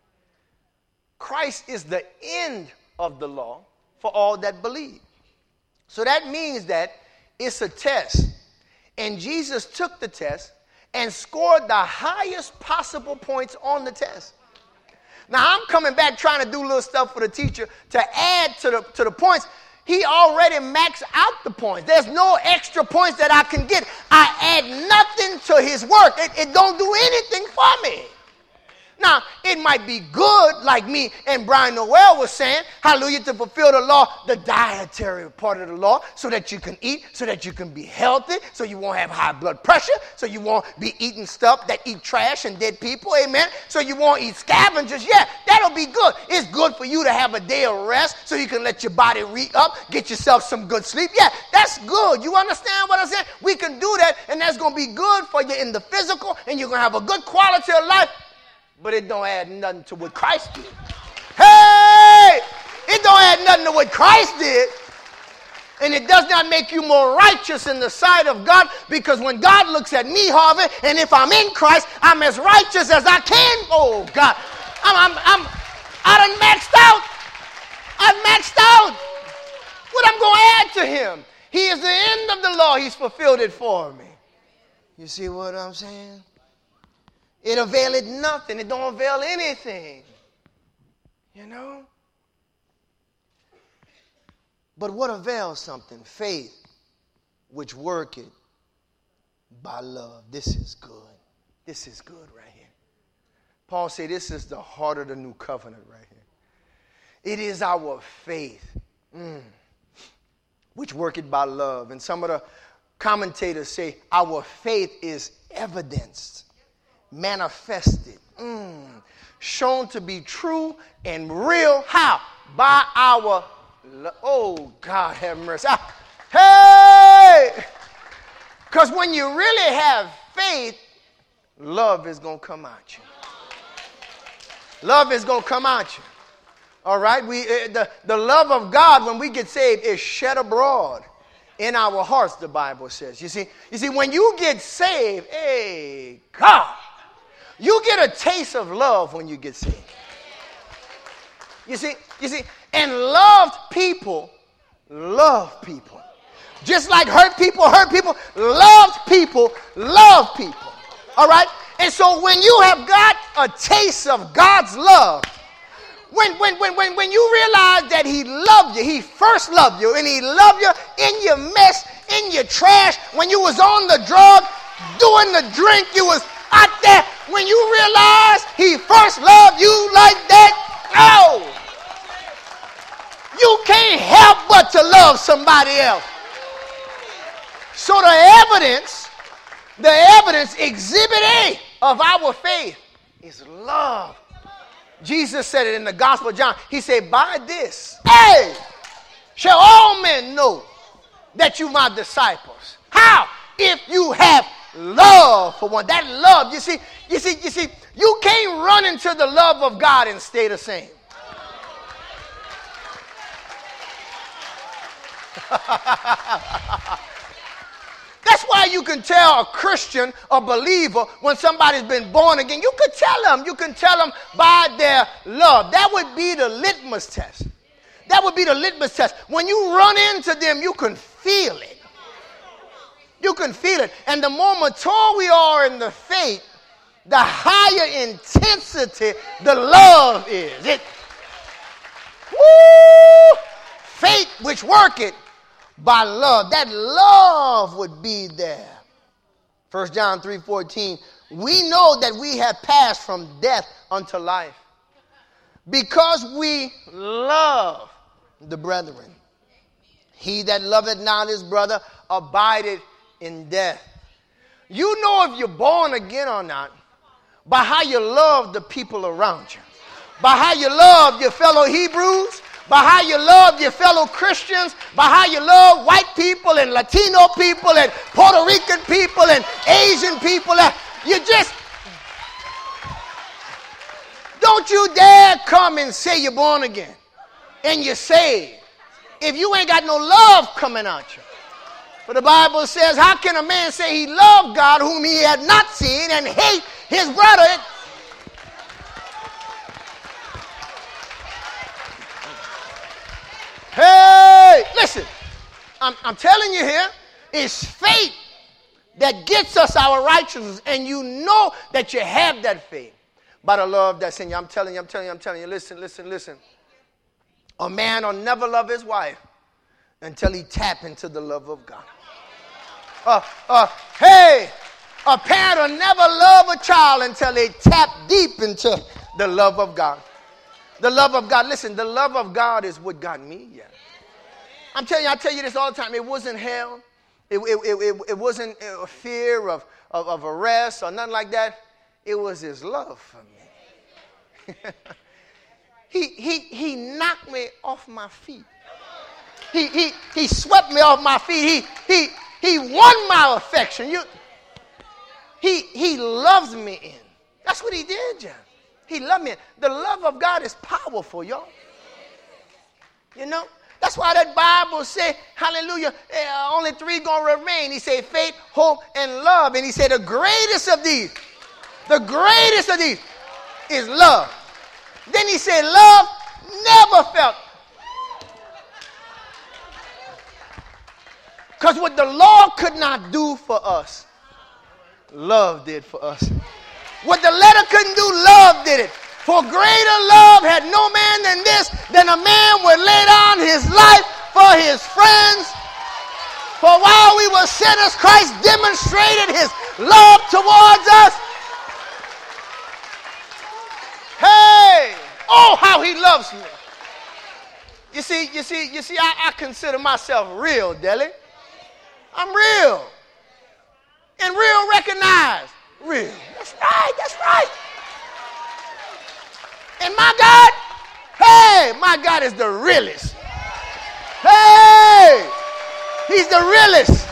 Christ is the end of the law for all that believe. So that means that it's a test. And Jesus took the test and scored the highest possible points on the test. Now, I'm coming back trying to do little stuff for the teacher to add to the, to the points. He already maxed out the points. There's no extra points that I can get. I add nothing to his work. It, it don't do anything for me. Now, it might be good, like me and Brian Noel was saying, hallelujah, to fulfill the law, the dietary part of the law, so that you can eat, so that you can be healthy, so you won't have high blood pressure, so you won't be eating stuff that eat trash and dead people, amen, so you won't eat scavengers. Yeah, that'll be good. It's good for you to have a day of rest so you can let your body re-up, get yourself some good sleep. Yeah, that's good. You understand what I'm saying? We can do that, and that's going to be good for you in the physical, and you're going to have a good quality of life. But it don't add nothing to what Christ did. Hey! It don't add nothing to what Christ did. And it does not make you more righteous in the sight of God, because when God looks at me, Harvey, and if I'm in Christ, I'm as righteous as I can. Oh, God. I'm, I'm, I'm, I done maxed out. I've maxed out. What I'm going to add to him? He is the end of the law. He's fulfilled it for me. You see what I'm saying? It availeth nothing. It don't avail anything. You know? But what avails something? Faith, which worketh by love. This is good. This is good right here. Paul said this is the heart of the new covenant right here. It is our faith, mm, which worketh by love. And some of the commentators say our faith is evidenced, manifested, mm, shown to be true and real. How? By our lo- oh, God have mercy. Ah, hey! Because when you really have faith, love is going to come out you. Love is going to come out you. All right? We uh, the, the love of God when we get saved is shed abroad in our hearts, the Bible says. You see, you see, when you get saved, hey, God, you get a taste of love when you get saved. You see, you see, and loved people love people. Just like hurt people hurt people, loved people love people. All right? And so when you have got a taste of God's love, When, when, when, when, when you realize that he loved you, he first loved you, and he loved you in your mess, in your trash, when you was on the drug, doing the drink, you was out there. When you realize he first loved you like that, oh, you can't help but to love somebody else. So the evidence, the evidence, exhibit A of our faith is love. Jesus said it in the Gospel of John. He said, by this, hey, shall all men know that you my disciples. How? If you have love for one. That love, you see, you see, you see, you can't run into the love of God and stay the same. That's why you can tell a Christian, a believer, when somebody's been born again. You can tell them. You can tell them by their love. That would be the litmus test. That would be the litmus test. When you run into them, you can feel it. You can feel it. And the more mature we are in the faith, the higher intensity the love is. It, woo, faith which worketh by love. That love would be there. First John three fourteen. We know that we have passed from death unto life because we love the brethren. He that loveth not his brother abideth in death. You know if you're born again or not by how you love the people around you, by how you love your fellow Hebrews, by how you love your fellow Christians, by how you love white people and Latino people and Puerto Rican people and Asian people. You just, don't you dare come and say you're born again and you're saved if you ain't got no love coming out you. But the Bible says, how can a man say he loved God whom he had not seen and hate his brother? Hey, listen, I'm, I'm telling you here, it's faith that gets us our righteousness, and you know that you have that faith by the love that's in you. I'm telling you, I'm telling you, I'm telling you, listen, listen, listen. A man will never love his wife until he tap into the love of God. Uh, uh, hey, a parent will never love a child until they tap deep into the love of God. The love of God. Listen, the love of God is what got me. Yeah. I'm telling you, I tell you this all the time. It wasn't hell. It, it, it, it, it wasn't a fear of, of, of arrest or nothing like that. It was his love for me. he, he, he knocked me off my feet. He, he, he swept me off my feet. He, he, he won my affection. You, he, he loves me in. That's what he did, John. He loved me. The love of God is powerful, y'all. You know? That's why that Bible say, hallelujah, uh, only three going to remain. He said faith, hope, and love. And he said the greatest of these, the greatest of these is love. Then he said love never felt. Because what the law could not do for us, love did for us. What the letter couldn't do, love did it. For greater love had no man than this, than a man would lay down his life for his friends. For while we were sinners, Christ demonstrated his love towards us. Hey, oh, how he loves me. You see, you see, you see, I, I consider myself real, Deli. I'm real. And real recognized. Real. That's right, that's right. And my God, hey, my God is the realest. Hey, he's the realest.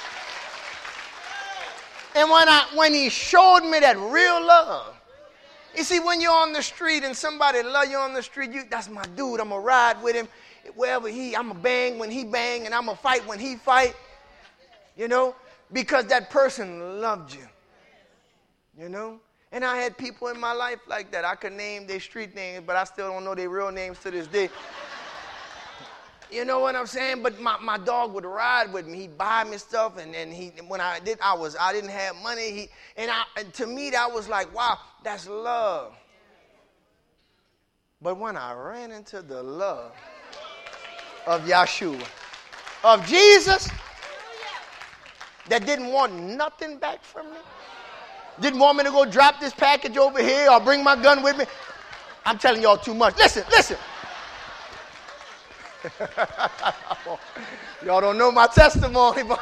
And when I when he showed me that real love, you see, when you're on the street and somebody love you on the street, you that's my dude. I'm gonna ride with him wherever he. I'm gonna bang when he bang, and I'm gonna fight when he fight. You know, because that person loved you. You know. And I had people in my life like that. I could name their street names, but I still don't know their real names to this day. You know what I'm saying? But my, my dog would ride with me. He'd buy me stuff, and, and he when I did I was I didn't have money. He and I and to me that was like, wow, that's love. But when I ran into the love of Yahshua, of Jesus, that didn't want nothing back from me, didn't want me to go drop this package over here or bring my gun with me. I'm telling y'all too much. Listen, listen. Y'all don't know my testimony, but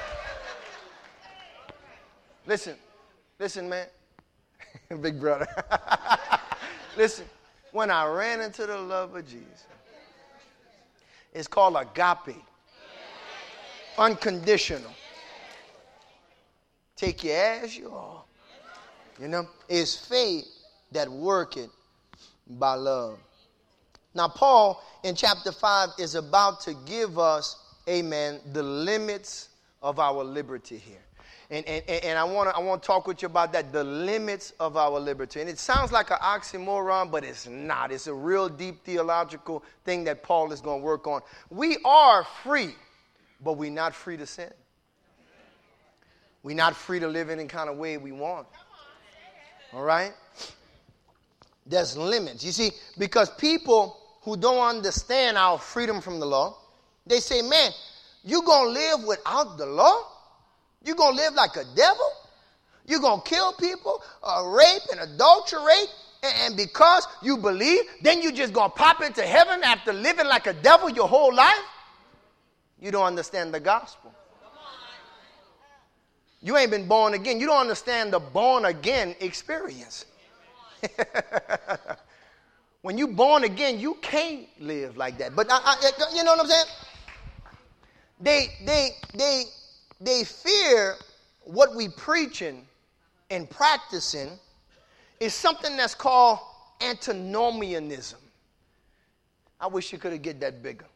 listen, listen, man. Big brother. Listen, when I ran into the love of Jesus, it's called agape. Unconditional. Take you as you are. You know, it's faith that worketh by love. Now, Paul in chapter five is about to give us, amen, the limits of our liberty here. And, and, and I want to I want to talk with you about that, the limits of our liberty. And it sounds like an oxymoron, but it's not. It's a real deep theological thing that Paul is going to work on. We are free, but we're not free to sin. We're not free to live any kind of way we want. All right? There's limits. You see, because people who don't understand our freedom from the law, they say, man, you going to live without the law? You going to live like a devil? You going to kill people, uh, rape and adulterate, and, and because you believe, then you just going to pop into heaven after living like a devil your whole life? You don't understand the gospel. You ain't been born again. You don't understand the born again experience. When you born again, you can't live like that. But I, I, you know what I'm saying? They, they, they, they fear what we preaching and practicing is something that's called antinomianism. I wish you could have get that bigger.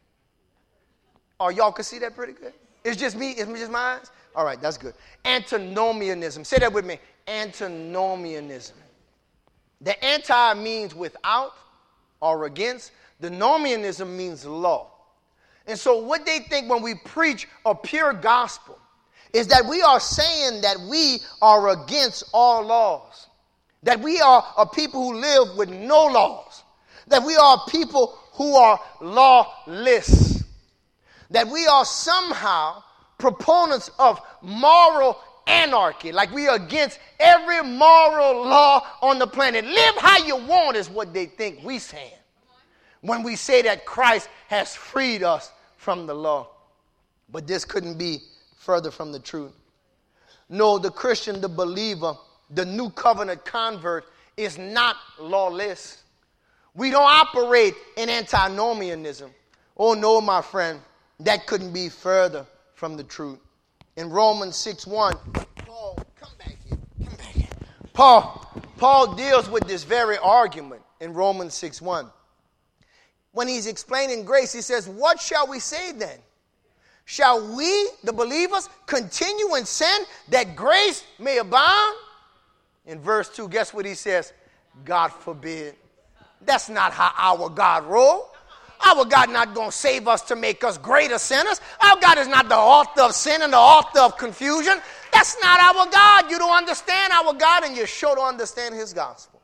Oh, y'all can see that pretty good? It's just me? It's just my eyes? All right, that's good. Antinomianism. Say that with me. Antinomianism. The anti means without or against. The nomianism means law. And so what they think when we preach a pure gospel is that we are saying that we are against all laws. That we are a people who live with no laws. That we are people who are lawless. That we are somehow proponents of moral anarchy, like we are against every moral law on the planet. Live how you want is what they think we saying when we say that Christ has freed us from the law. But this couldn't be further from the truth. No, the Christian, the believer, the new covenant convert is not lawless. We don't operate in antinomianism. Oh no, my friend, that couldn't be further from the truth. In Romans six one, Paul, come back here, come back here. Paul, Paul deals with this very argument in Romans six one. When he's explaining grace, he says, what shall we say then? Shall we, the believers, continue in sin that grace may abound? In verse two, guess what he says? God forbid. That's not how our God rolls. Our God not going to save us to make us greater sinners. Our God is not the author of sin and the author of confusion. That's not our God. You don't understand our God, and you sure don't understand his gospel.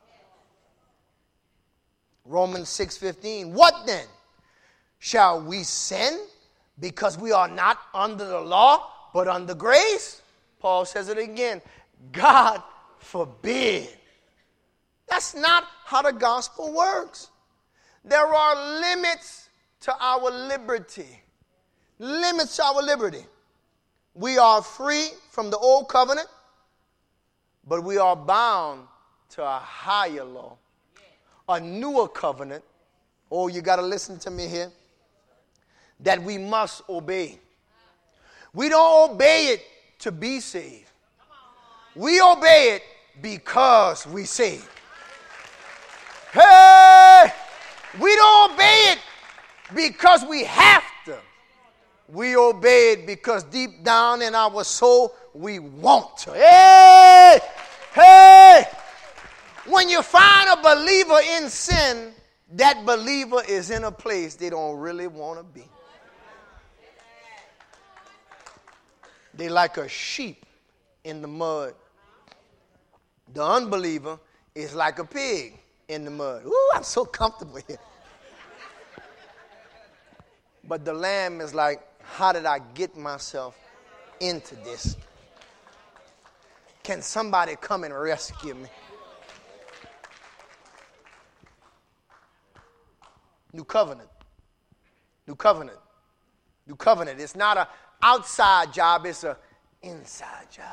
Romans six fifteen. What then? Shall we sin because we are not under the law but under grace? Paul says it again. God forbid. That's not how the gospel works. There are limits to our liberty. Limits to our liberty. We are free from the old covenant, but we are bound to a higher law, a newer covenant. Oh, you got to listen to me here. That we must obey. We don't obey it to be saved. We obey it because we saved. Hey! We don't obey it because we have to. We obey it because deep down in our soul, we want to. Hey! Hey! When you find a believer in sin, that believer is in a place they don't really want to be. They like a sheep in the mud. The unbeliever is like a pig in the mud. Ooh, I'm so comfortable here. But the lamb is like, how did I get myself into this? Can somebody come and rescue me? New covenant. New covenant. New covenant. It's not an outside job, it's an inside job.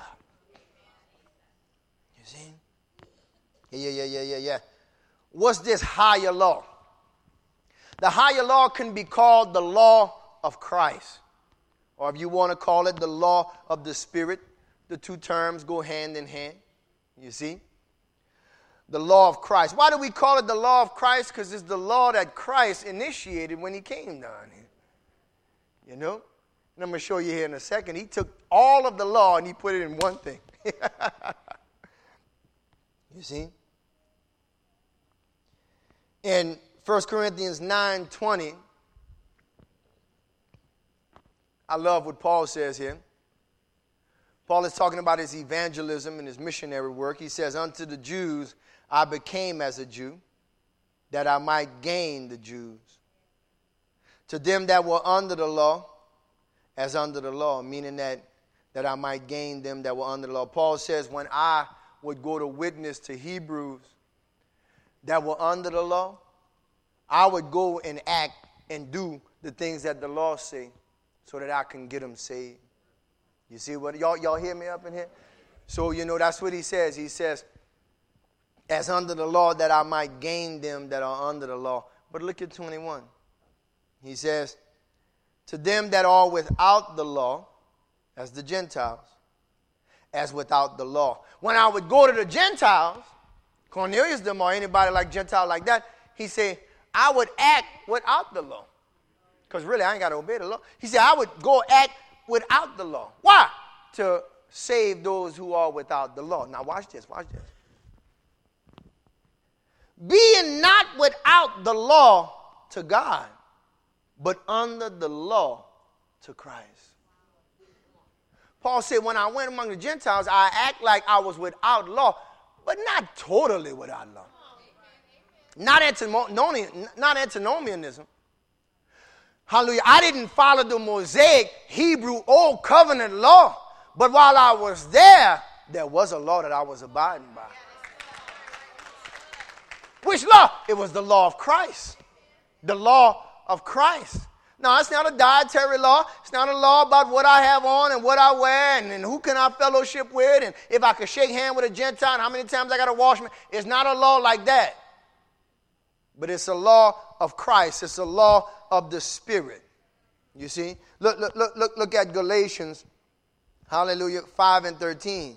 You see? Yeah, yeah, yeah, yeah, yeah. What's this higher law? The higher law can be called the law of Christ. Or if you want to call it the law of the Spirit, the two terms go hand in hand. You see? The law of Christ. Why do we call it the law of Christ? Because it's the law that Christ initiated when he came down here. You know? And I'm going to show you here in a second. He took all of the law and he put it in one thing. You see? In First Corinthians nine twenty, I love what Paul says here. Paul is talking about his evangelism and his missionary work. He says, unto the Jews I became as a Jew, that I might gain the Jews. To them that were under the law, as under the law, meaning that, that I might gain them that were under the law. Paul says, when I would go to witness to Hebrews that were under the law, I would go and act and do the things that the law say so that I can get them saved. You see what, y'all, y'all hear me up in here? So, you know, that's what he says. He says, as under the law, that I might gain them that are under the law. But look at twenty-one. He says, to them that are without the law, as the Gentiles, as without the law. When I would go to the Gentiles, Cornelius them or anybody like Gentile like that, he said, I would act without the law. Because really, I ain't got to obey the law. He said, I would go act without the law. Why? To save those who are without the law. Now watch this, watch this. Being not without the law to God, but under the law to Christ. Paul said, when I went among the Gentiles, I act like I was without law, but not totally without law. Not antinomian, not antinomianism. Hallelujah. I didn't follow the Mosaic Hebrew Old Covenant law, but while I was there, there was a law that I was abiding by. Which law? It was the law of Christ. The law of Christ. Now, it's not a dietary law. It's not a law about what I have on and what I wear and, and who can I fellowship with and if I can shake hands with a Gentile and how many times I got to wash me. It's not a law like that. But it's a law of Christ. It's a law of the Spirit. You see? Look, look, look, look, look at Galatians, hallelujah, five and thirteen.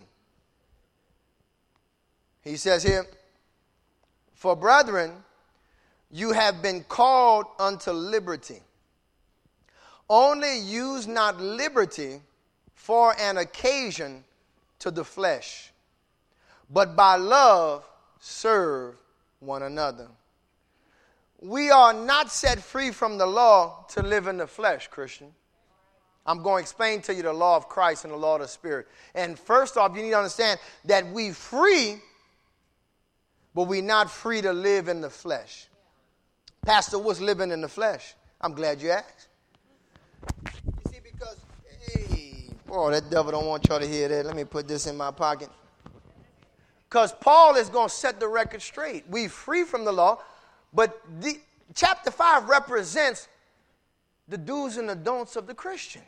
He says here, for brethren, you have been called unto liberty. Only use not liberty for an occasion to the flesh, but by love serve one another. We are not set free from the law to live in the flesh, Christian. I'm going to explain to you the law of Christ and the law of the Spirit. And first off, you need to understand that we free, but we're not free to live in the flesh. Pastor, what's living in the flesh? I'm glad you asked. You see, because, hey, boy, that devil don't want y'all to hear that. Let me put this in my pocket. Because Paul is going to set the record straight. We free from the law. But the, chapter five represents the do's and the don'ts of the Christian.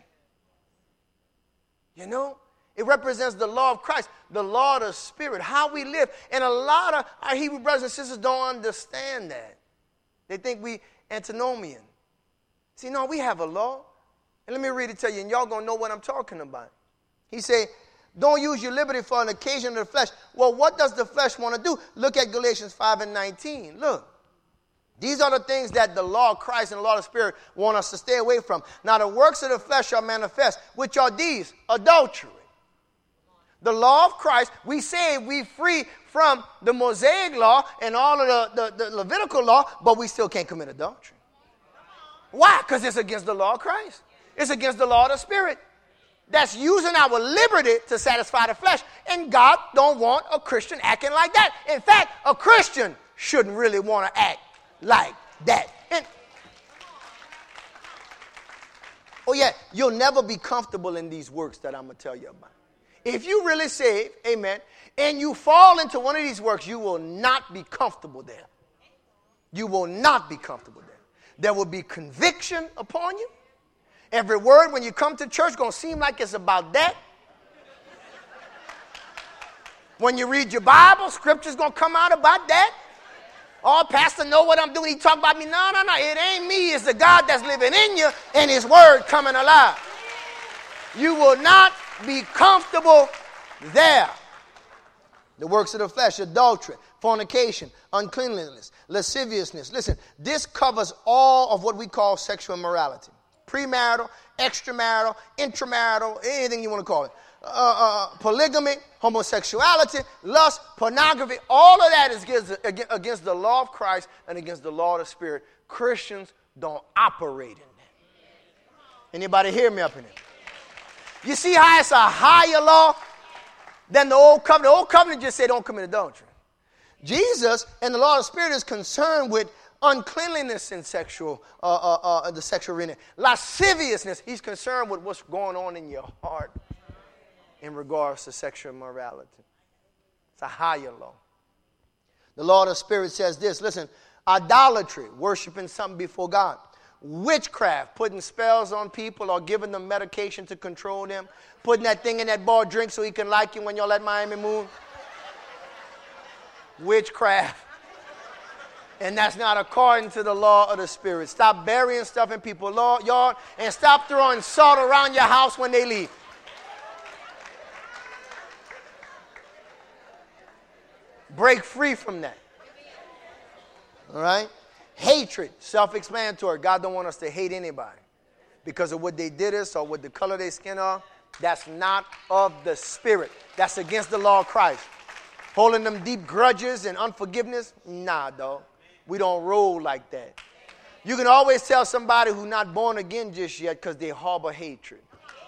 You know? It represents the law of Christ, the law of the Spirit, how we live. And a lot of our Hebrew brothers and sisters don't understand that. They think we antinomian. See, no, we have a law. And let me read it to you, and y'all going to know what I'm talking about. He said, don't use your liberty for an occasion of the flesh. Well, what does the flesh want to do? Look at Galatians five and nineteen. Look. These are the things that the law of Christ and the law of the Spirit want us to stay away from. Now, the works of the flesh are manifest, which are these: adultery. The law of Christ, we say we free from the Mosaic law and all of the, the, the Levitical law, but we still can't commit adultery. Why? Because it's against the law of Christ. It's against the law of the Spirit. That's using our liberty to satisfy the flesh. And God don't want a Christian acting like that. In fact, a Christian shouldn't really want to act like that. And, oh yeah, you'll never be comfortable in these works that I'm going to tell you about. If you really saved, amen, and you fall into one of these works, you will not be comfortable there. You will not be comfortable there. There will be conviction upon you. Every word when you come to church going to seem like it's about that. When you read your Bible, scripture's going to come out about that. Oh, pastor, know what I'm doing. He talk about me. No, no, no. It ain't me. It's the God that's living in you and his word coming alive. You will not be comfortable there. The works of the flesh, adultery, fornication, uncleanliness, lasciviousness. Listen, this covers all of what we call sexual immorality. Premarital, extramarital, intramarital, anything you want to call it. Uh, uh, polygamy, homosexuality, lust, pornography. All of that is against, against the law of Christ and against the law of the Spirit. Christians don't operate in that. Anybody hear me up in here? You see how it's a higher law than the old covenant? The old covenant just said don't commit adultery. Jesus and the law of the Spirit is concerned with uncleanliness in sexual, uh, uh, uh, the sexual arena. Lasciviousness, he's concerned with what's going on in your heart in regards to sexual immorality. It's a higher law. The law of the Spirit says this, listen, idolatry, worshiping something before God. Witchcraft, putting spells on people or giving them medication to control them. Putting that thing in that bar drink so he can like you when y'all at Miami Moon. Witchcraft. And that's not according to the law of the Spirit. Stop burying stuff in people's yard and stop throwing salt around your house when they leave. Break free from that. All right? Hatred, self-explanatory. God don't want us to hate anybody because of what they did us or what the color of their skin are. That's not of the Spirit. That's against the law of Christ. Holding them deep grudges and unforgiveness? Nah, dog. We don't roll like that. You can always tell somebody who's not born again just yet because they harbor hatred.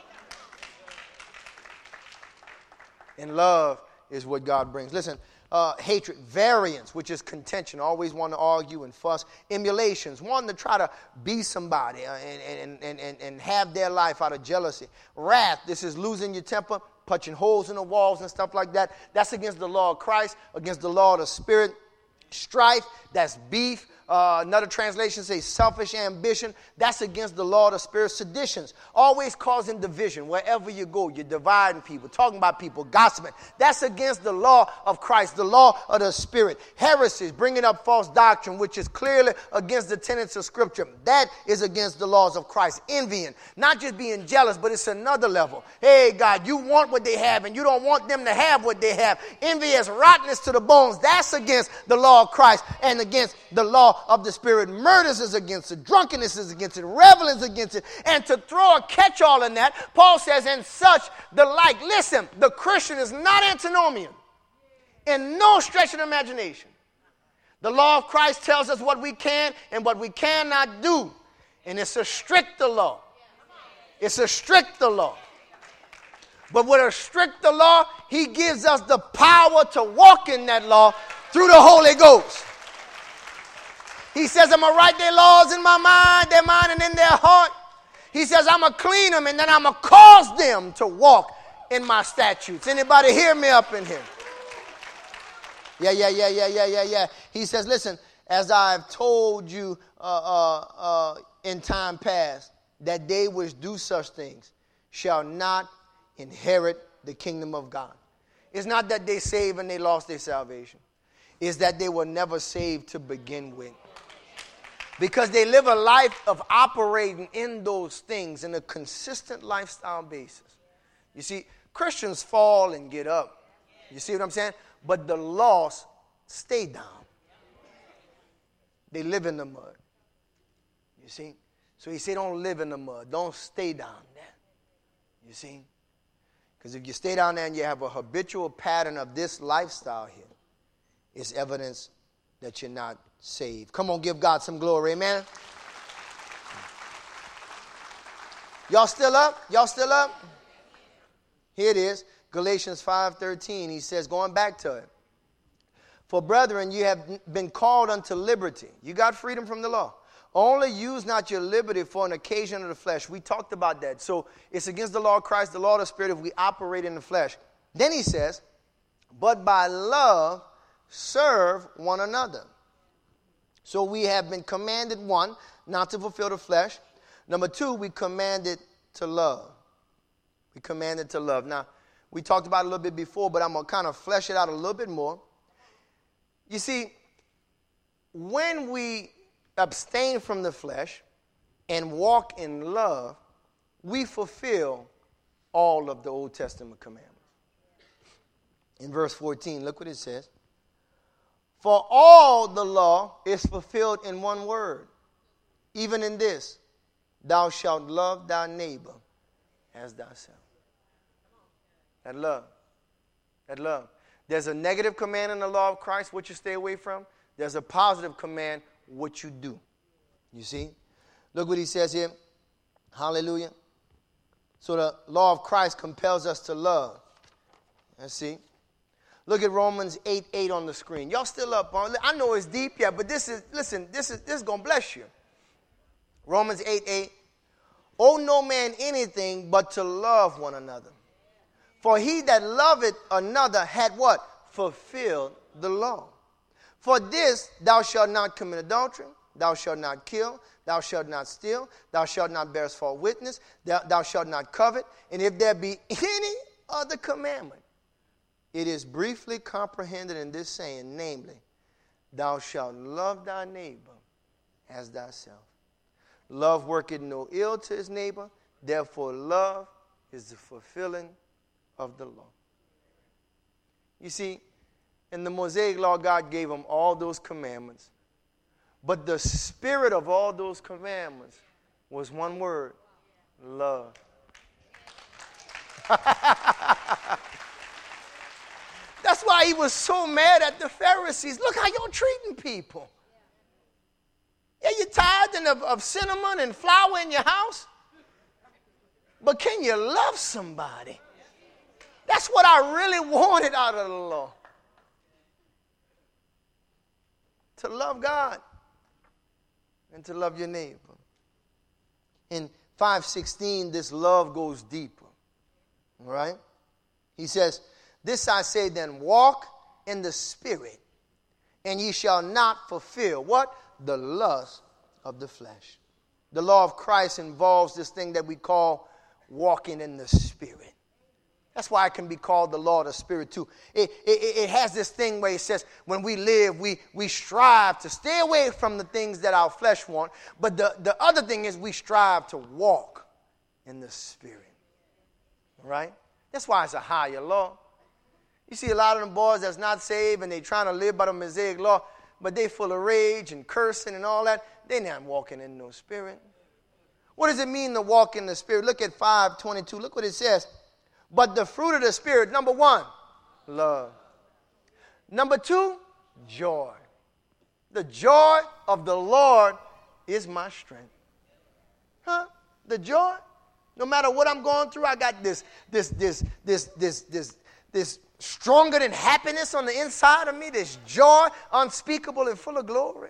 And love is what God brings. Listen, uh, hatred, variance, which is contention, always want to argue and fuss. Emulations, wanting to try to be somebody uh, and, and, and, and have their life out of jealousy. Wrath, this is losing your temper, punching holes in the walls and stuff like that. That's against the law of Christ, against the law of the Spirit. Strife, that's beef. Uh, another translation says selfish ambition. That's against the law of the Spirit. Seditions, always causing division. Wherever you go, you're dividing people, talking about people, gossiping. That's against the law of Christ, the law of the Spirit. Heresies, bringing up false doctrine, which is clearly against the tenets of Scripture. That is against the laws of Christ. Envying, not just being jealous, but it's another level. Hey, God, you want what they have, and you don't want them to have what they have. Envy is rottenness to the bones. That's against the law of Christ and against the law of the Spirit. Murders is against it. Drunkenness is against it. Reveling is against it. And to throw a catch-all in that, Paul says, and such the like. Listen, the Christian is not antinomian in no stretch of the imagination. The law of Christ tells us what we can and what we cannot do. And it's a stricter law. It's a stricter law. But with a stricter law, he gives us the power to walk in that law through the Holy Ghost. He says, I'm going to write their laws in my mind, their mind and in their heart. He says, I'm going to clean them and then I'm going to cause them to walk in my statutes. Anybody hear me up in here? Yeah, yeah, yeah, yeah, yeah, yeah, yeah. He says, listen, as I've told you uh, uh, uh, in time past, that they which do such things shall not inherit the kingdom of God. It's not that they saved and they lost their salvation. It's that they were never saved to begin with. Because they live a life of operating in those things in a consistent lifestyle basis. You see, Christians fall and get up. You see what I'm saying? But the lost stay down. They live in the mud. You see? So he said don't live in the mud. Don't stay down there. You see? Because if you stay down there and you have a habitual pattern of this lifestyle here, it's evidence that you're not saved. Come on, give God some glory, amen. Y'all still up? Y'all still up? Here it is, Galatians five thirteen. He says, going back to it, For brethren, you have been called unto liberty. You got freedom from the law. Only use not your liberty for an occasion of the flesh. We talked about that. So it's against the law of Christ, the law of the Spirit, if we operate in the flesh. Then he says, but by love serve one another. So we have been commanded, one, not to fulfill the flesh. Number two, we commanded to love. We commanded to love. Now, we talked about it a little bit before, but I'm going to kind of flesh it out a little bit more. You see, when we abstain from the flesh and walk in love, we fulfill all of the Old Testament commandments. In verse fourteen, look what it says. For all the law is fulfilled in one word, even in this, thou shalt love thy neighbor as thyself. That love. That love. There's a negative command in the law of Christ, which you stay away from. There's a positive command, what you do. You see? Look what he says here. Hallelujah. So the law of Christ compels us to love. Let's see. Look at Romans eight eight on the screen. Y'all still up on it? I know it's deep, yeah, but this is, listen, this is this is going to bless you. Romans eight eight. Owe no man anything but to love one another. For he that loveth another had what? Fulfilled the law. For this thou shalt not commit adultery, thou shalt not kill, thou shalt not steal, thou shalt not bear false witness, thou, thou shalt not covet. And if there be any other commandment, it is briefly comprehended in this saying, namely, thou shalt love thy neighbor as thyself. Love worketh no ill to his neighbor, therefore love is the fulfilling of the law. You see, in the Mosaic law, God gave them all those commandments. But the spirit of all those commandments was one word, love. That's why he was so mad at the Pharisees. Look how you're treating people. Yeah, you're tired of, of cinnamon and flour in your house. But can you love somebody? That's what I really wanted out of the law. To love God and to love your neighbor. In five sixteen, this love goes deeper. All right? He says, this I say then, walk in the Spirit, and ye shall not fulfill, what? The lust of the flesh. The law of Christ involves this thing that we call walking in the Spirit. That's why it can be called the law of the Spirit too. It, it, it has this thing where it says when we live, we, we strive to stay away from the things that our flesh want. But the, the other thing is we strive to walk in the Spirit. All right? That's why it's a higher law. You see a lot of them boys that's not saved and they trying to live by the Mosaic law, but they full of rage and cursing and all that. They're not walking in no Spirit. What does it mean to walk in the Spirit? Look at five twenty-two. Look what it says. But the fruit of the Spirit, number one, love. Number two, joy. The joy of the Lord is my strength. Huh? The joy? No matter what I'm going through, I got this, this, this, this, this, this, this stronger than happiness on the inside of me, this joy unspeakable and full of glory.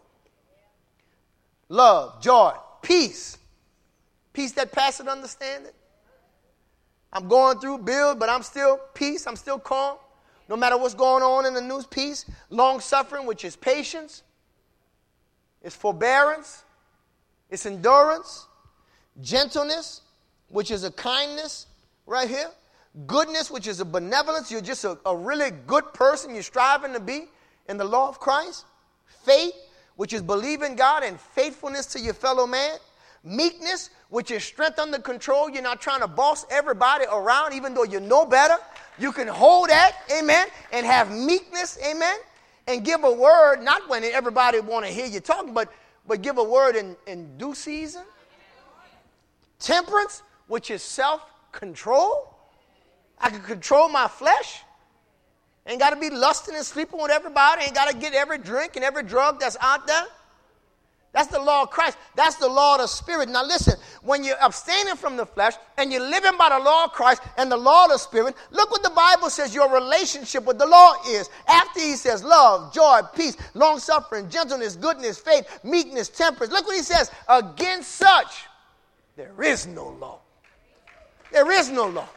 Love, joy, peace. Peace that passeth understanding. I'm going through build, but I'm still peace. I'm still calm. No matter what's going on in the news, peace. Long suffering, which is patience. It's forbearance. It's endurance. Gentleness, which is a kindness right here. Goodness, which is a benevolence. You're just a, a really good person. You're striving to be in the law of Christ. Faith, which is believing God and faithfulness to your fellow man. Meekness, which is strength under control. You're not trying to boss everybody around, even though you know better. You can hold that, amen, and have meekness, amen, and give a word, not when everybody want to hear you talking, but, but give a word in, in due season. Temperance, which is self-control. I can control my flesh. Ain't got to be lusting and sleeping with everybody. Ain't got to get every drink and every drug that's out there. That's the law of Christ. That's the law of the Spirit. Now listen, when you're abstaining from the flesh and you're living by the law of Christ and the law of the Spirit, look what the Bible says your relationship with the law is. After he says love, joy, peace, long-suffering, gentleness, goodness, faith, meekness, temperance. Look what he says. Against such, there is no law. There is no law.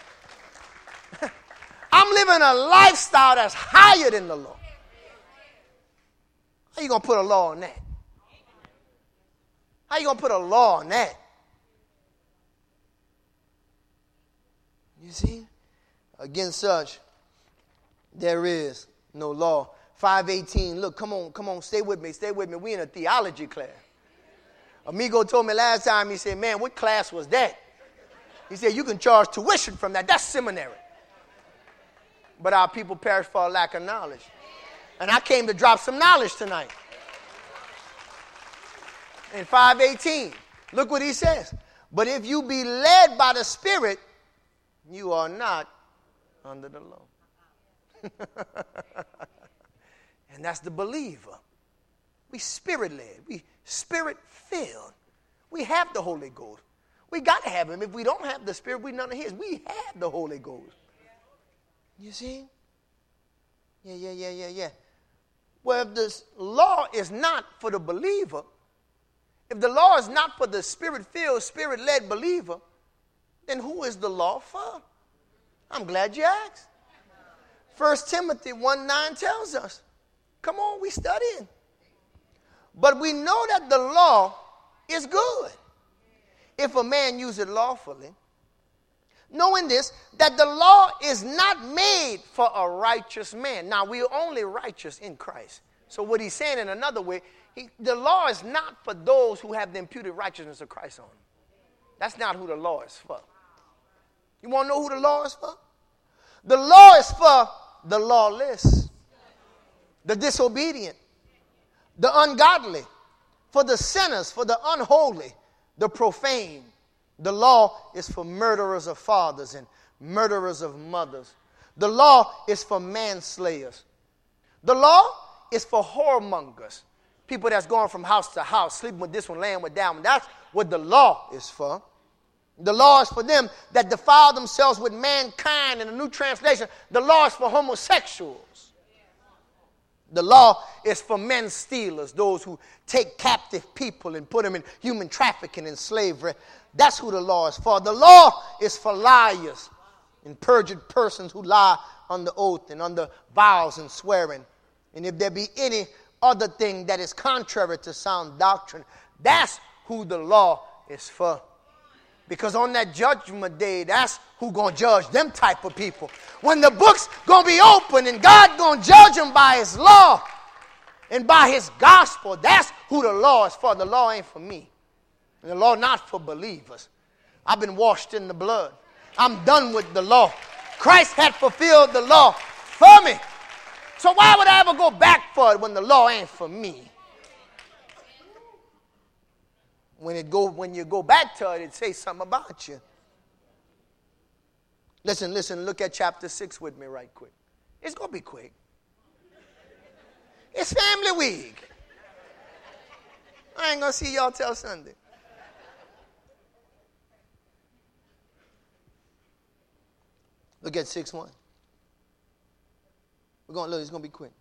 I'm living a lifestyle that's higher than the law. How you going to put a law on that? How you going to put a law on that? You see? Against such, there is no law. five eighteen, look, come on, come on, stay with me, stay with me. We in a theology class. Amigo told me last time, he said, man, what class was that? He said, you can charge tuition from that. That's seminary. But our people perish for a lack of knowledge. And I came to drop some knowledge tonight. In five eighteen, look what he says. But if you be led by the Spirit, you are not under the law. And that's the believer. We Spirit-led. We Spirit-filled. We have the Holy Ghost. We got to have him. If we don't have the Spirit, we none of his. We have the Holy Ghost. You see? Yeah, yeah, yeah, yeah, yeah. Well, if this law is not for the believer, if the law is not for the Spirit-filled, Spirit-led believer, then who is the law for? I'm glad you asked. First Timothy one nine tells us. Come on, we studying. But we know that the law is good if a man use it lawfully, knowing this, that the law is not made for a righteous man. Now, we are only righteous in Christ. So what he's saying in another way, he, the law is not for those who have the imputed righteousness of Christ on them. That's not who the law is for. You want to know who the law is for? The law is for the lawless, the disobedient, the ungodly, for the sinners, for the unholy, the profane. The law is for murderers of fathers and murderers of mothers. The law is for manslayers. The law is for whoremongers, people that's going from house to house, sleeping with this one, laying with that one. That's what the law is for. The law is for them that defile themselves with mankind. In the New Translation, the law is for homosexuals. The law is for men stealers, those who take captive people and put them in human trafficking and slavery. That's who the law is for. The law is for liars and perjured persons who lie under oath and under vows and swearing. And if there be any other thing that is contrary to sound doctrine, that's who the law is for. Because on that judgment day, that's who going to judge them type of people. When the book's going to be open and God going to judge them by his law and by his gospel, that's who the law is for. The law ain't for me. And the law not for believers. I've been washed in the blood. I'm done with the law. Christ had fulfilled the law for me. So why would I ever go back for it when the law ain't for me? When it go, when you go back to it, it says something about you. Listen, listen, look at chapter six with me right quick. It's going to be quick. It's family week. I ain't going to see y'all till Sunday. Look at six one. We're going to look, it's going to be quick.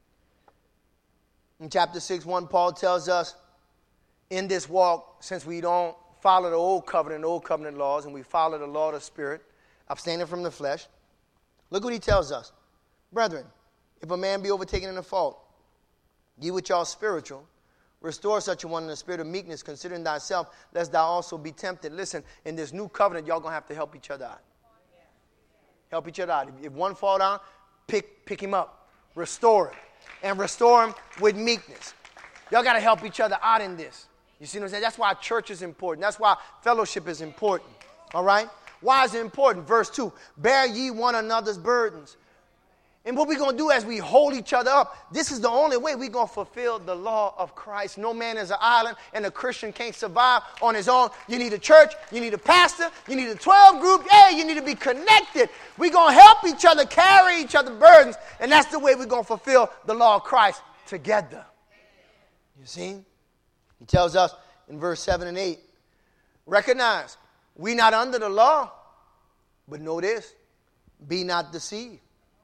In chapter six one, Paul tells us, in this walk, since we don't follow the old covenant, old covenant laws, and we follow the law of the Spirit, abstaining from the flesh, look what he tells us. Brethren, if a man be overtaken in a fault, ye which are spiritual, restore such a one in the spirit of meekness, considering thyself, lest thou also be tempted. Listen, in this new covenant, y'all going to have to help each other out. Help each other out. If, if one fall down, pick, pick him up. Restore him. And restore him with meekness. Y'all got to help each other out in this. You see what I'm saying? That's why church is important. That's why fellowship is important. All right? Why is it important? Verse two, bear ye one another's burdens. And what we're going to do as we hold each other up, this is the only way we're going to fulfill the law of Christ. No man is an island, and a Christian can't survive on his own. You need a church. You need a pastor. You need a twelve group. Hey, you need to be connected. We're going to help each other carry each other's burdens, and that's the way we're going to fulfill the law of Christ together. You see? He tells us in verse seven and eight, Recognize, we not under the law, but know this, be not deceived.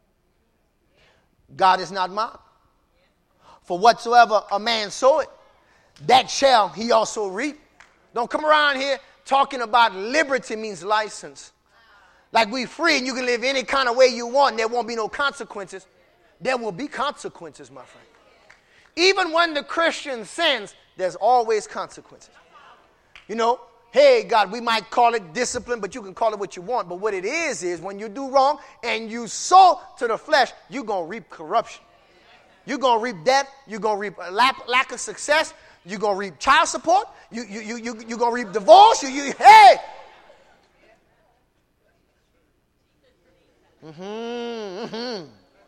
God is not mocked. For whatsoever a man soweth, that shall he also reap. Don't come around here talking about liberty means license. Like we free and you can live any kind of way you want and there won't be no consequences. There will be consequences, my friend. Even when the Christian sins, there's always consequences. You know, hey, God, we might call it discipline, but you can call it what you want. But what it is, is when you do wrong and you sow to the flesh, you're going to reap corruption. You're going to reap death. You're going to reap a lack, lack of success. You're going to reap child support. You, you, you, you, you're going to reap divorce. You, you, hey! Mm-hmm, mm-hmm.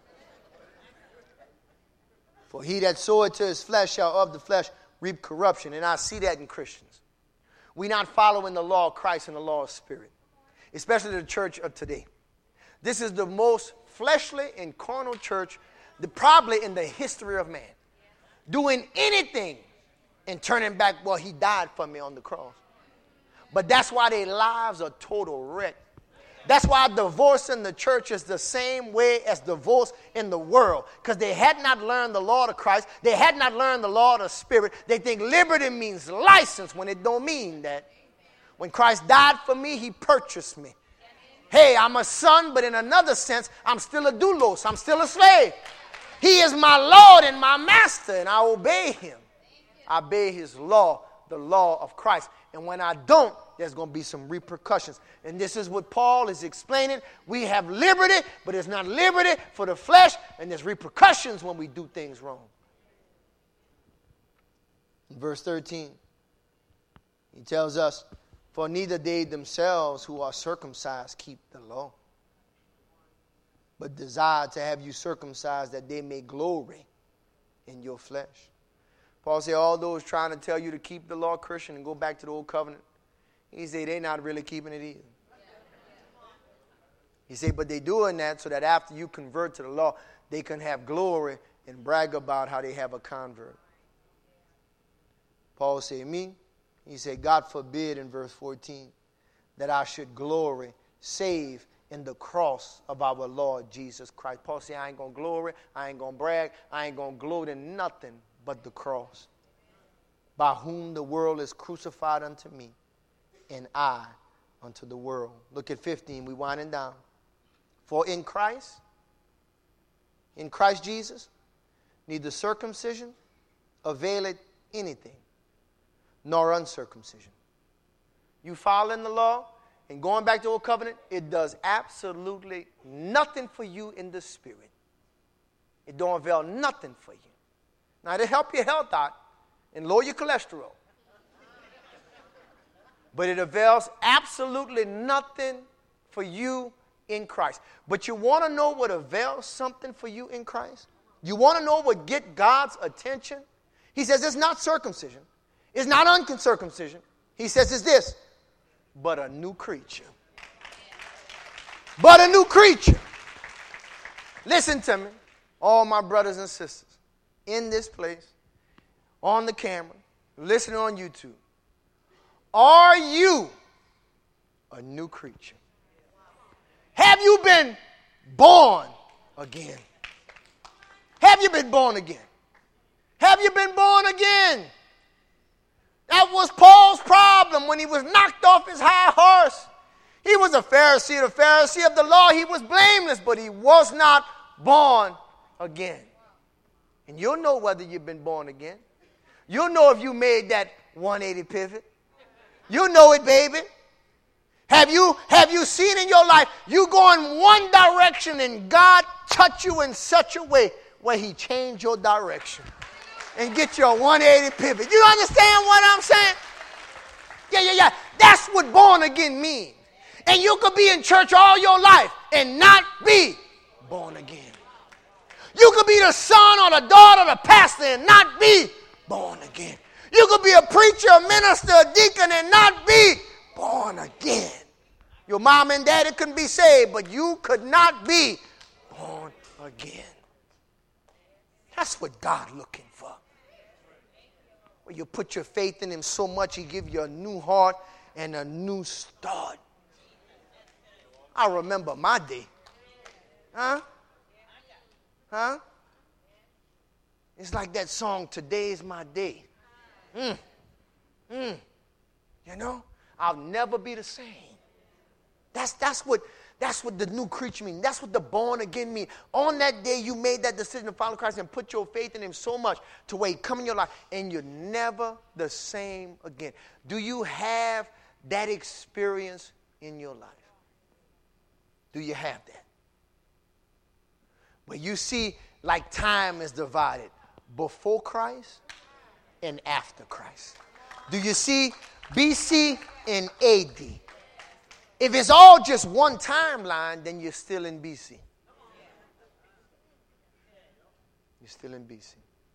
For he that soweth to his flesh shall of the flesh reap corruption. And I see that in Christians. We're not following the law of Christ and the law of spirit, especially the church of today. This is the most fleshly and carnal church the, probably in the history of man. Doing anything and turning back, well, he died for me on the cross. But that's why their lives are total wreck. That's why divorce in the church is the same way as divorce in the world. Because they had not learned the law of Christ. They had not learned the law of the Spirit. They think liberty means license when it don't mean that. When Christ died for me, he purchased me. Hey, I'm a son, but in another sense, I'm still a doulos. I'm still a slave. He is my Lord and my master, and I obey him. I obey his law, the law of Christ. And when I don't, there's going to be some repercussions. And this is what Paul is explaining. We have liberty, but it's not liberty for the flesh, and there's repercussions when we do things wrong. In verse thirteen, he tells us, for neither they themselves who are circumcised keep the law, but desire to have you circumcised that they may glory in your flesh. Paul said, all those trying to tell you to keep the law, Christian, and go back to the old covenant, he said, they're not really keeping it either. He said, but they're doing that so that after you convert to the law, they can have glory and brag about how they have a convert. Paul said, me? He said, God forbid in verse fourteen that I should glory, save in the cross of our Lord Jesus Christ. Paul said, I ain't going to glory, I ain't going to brag, I ain't going to gloat in nothing but the cross, by whom the world is crucified unto me, and I unto the world. Look at fifteen, we winding down. For in Christ, in Christ Jesus, neither circumcision availeth anything, nor uncircumcision. You following the law and going back to the old covenant, it does absolutely nothing for you in the spirit. It don't avail nothing for you. Now, it'll help your health out and lower your cholesterol. But it avails absolutely nothing for you in Christ. But you want to know what avails something for you in Christ? You want to know what get God's attention? He says it's not circumcision. It's not uncircumcision. He says it's this, but a new creature. But a new creature. Listen to me, all my brothers and sisters, in this place, on the camera, listening on YouTube. Are you a new creature? Have you been born again? Have you been born again? Have you been born again? That was Paul's problem when he was knocked off his high horse. He was a Pharisee, the Pharisee of the law. He was blameless, but he was not born again. And you'll know whether you've been born again. You'll know if you made that one eighty pivot. You'll know it, baby. Have you, have you seen in your life, you go in one direction and God touch you in such a way where he changed your direction and get your one eighty pivot. You understand what I'm saying? Yeah, yeah, yeah. That's what born again means. And you could be in church all your life and not be born again. You could be the son or the daughter of the pastor and not be born again. You could be a preacher, a minister, a deacon and not be born again. Your mom and daddy couldn't be saved, but you could not be born again. That's what God's looking for. Where you put your faith in him so much, he give you a new heart and a new start. I remember my day. Huh? Huh? It's like that song, Today is My Day. Mm. Mm. You know, I'll never be the same. That's, that's, what, that's what the new creature means. That's what the born again means. On that day, you made that decision to follow Christ and put your faith in him so much to where he come in your life, and you're never the same again. Do you have that experience in your life? Do you have that? Where you see like time is divided before Christ and after Christ. Do you see B C and A D? If it's all just one timeline, then you're still in B C. You're still in B C.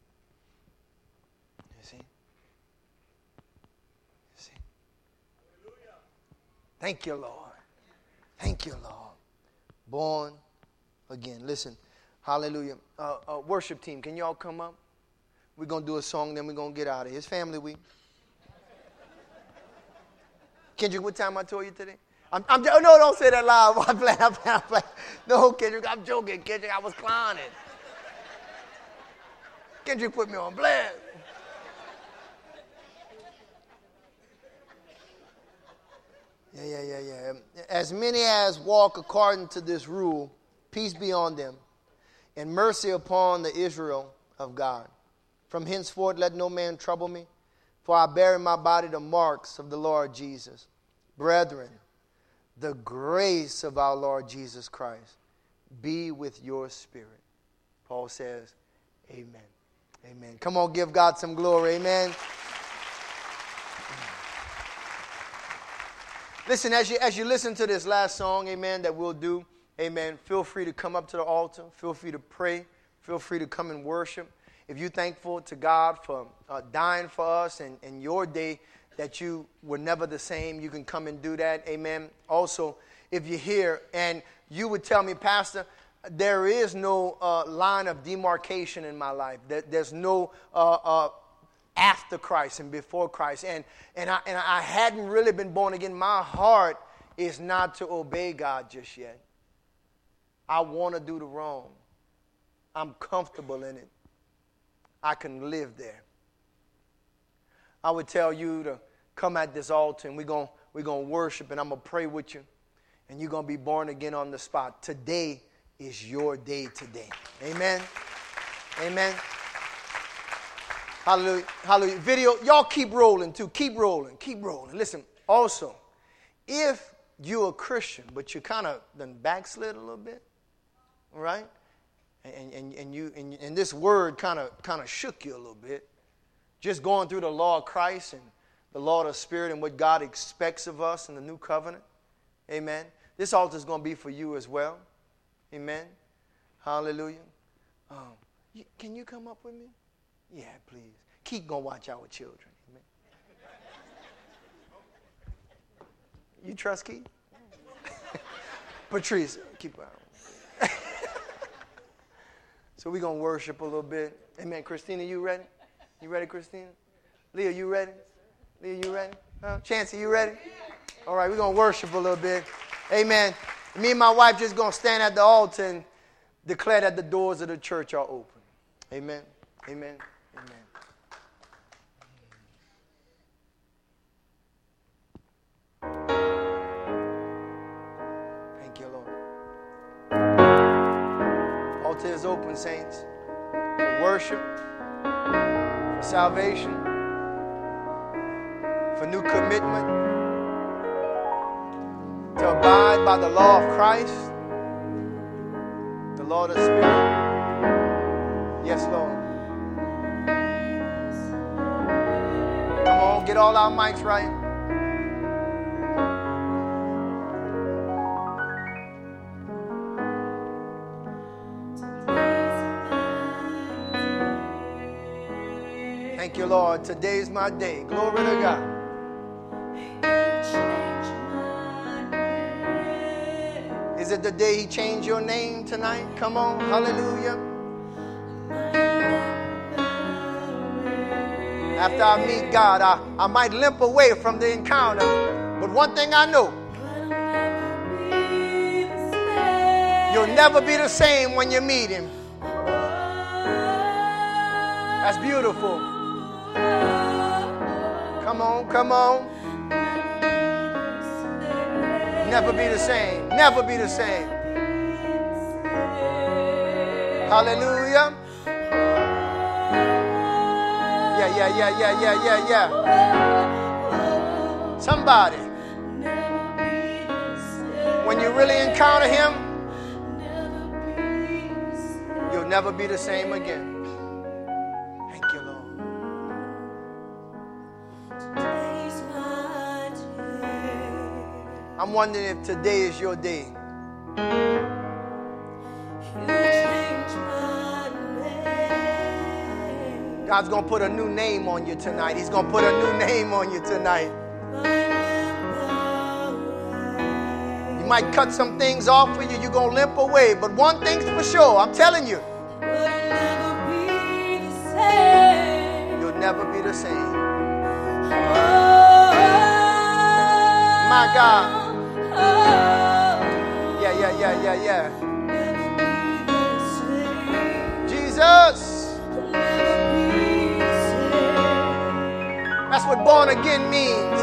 You see? You see? Thank you, Lord. Thank you, Lord. Born again. Listen. Hallelujah. Uh, uh, worship team, can y'all come up? We're going to do a song, then we're going to get out of here. It's family week. Kendrick, what time I told you today? I'm, I'm, no, don't say that loud. I'm playing, I'm playing, I'm playing. No, Kendrick, I'm joking. Kendrick, I was clowning. Kendrick put me on blast. Yeah, yeah, yeah, yeah. As many as walk according to this rule, peace be on them, and mercy upon the Israel of God. From henceforth let no man trouble me, for I bear in my body the marks of the Lord Jesus. Brethren, the grace of our Lord Jesus Christ be with your spirit. Paul says, amen. Amen. Come on, give God some glory. Amen. Listen, as you, as you listen to this last song, amen, that we'll do, amen, feel free to come up to the altar. Feel free to pray. Feel free to come and worship. If you're thankful to God for uh, dying for us and, and your day that you were never the same, you can come and do that. Amen. Also, if you're here and you would tell me, Pastor, there is no uh, line of demarcation in my life. There, there's no uh, uh, after Christ and before Christ. And, and, I, and I hadn't really been born again. My heart is not to obey God just yet. I want to do the wrong. I'm comfortable in it. I can live there. I would tell you to come at this altar and we're going we're going to worship and I'm going to pray with you. And you're going to be born again on the spot. Today is your day today. Amen. Amen. Hallelujah. Hallelujah. Video, y'all keep rolling too. Keep rolling. Keep rolling. Listen, also, if you're a Christian, but you kind of done backslid a little bit, all right? And, and, and, you, and, and this word kind of kind of shook you a little bit. Just going through the law of Christ and the law of the Spirit and what God expects of us in the new covenant. Amen. This altar is going to be for you as well. Amen. Hallelujah. Um, you, can you come up with me? Yeah, please. Keep going to watch our children. Amen. You trust Keith? Patrice, keep out. So we're going to worship a little bit. Amen. Christina, you ready? You ready, Christina? Leah, you ready? Leah, you ready? Huh? Chancey, you ready? All right, we're going to worship a little bit. Amen. Me and my wife just going to stand at the altar and declare that the doors of the church are open. Amen. Amen. Amen. Thank you, Lord. Altar is open, saints, for worship, for salvation, for new commitment, to abide by the law of Christ, the law of the Spirit. Yes, Lord. Come on, get all our mics right. Thank you, Lord. Today's my day. Glory to God. Is it the day He changed your name tonight? Come on. Hallelujah. After I meet God, I, I might limp away from the encounter, But one thing I know, you'll never be the same when you meet him. That's beautiful. Come on, come on. Never be the same. Never be the same. Hallelujah. Yeah, yeah, yeah, yeah, yeah, yeah, yeah. Somebody. When you really encounter him, you'll never be the same again. Thank you, Lord. I'm wondering if today is your day. God's going to put a new name on you tonight. He's going to put a new name on you tonight. You might cut some things off for you. You're going to limp away. But one thing's for sure. I'm telling you. You'll never be the same. My God. Yeah, yeah, yeah, yeah, yeah. Jesus. That's what born again means.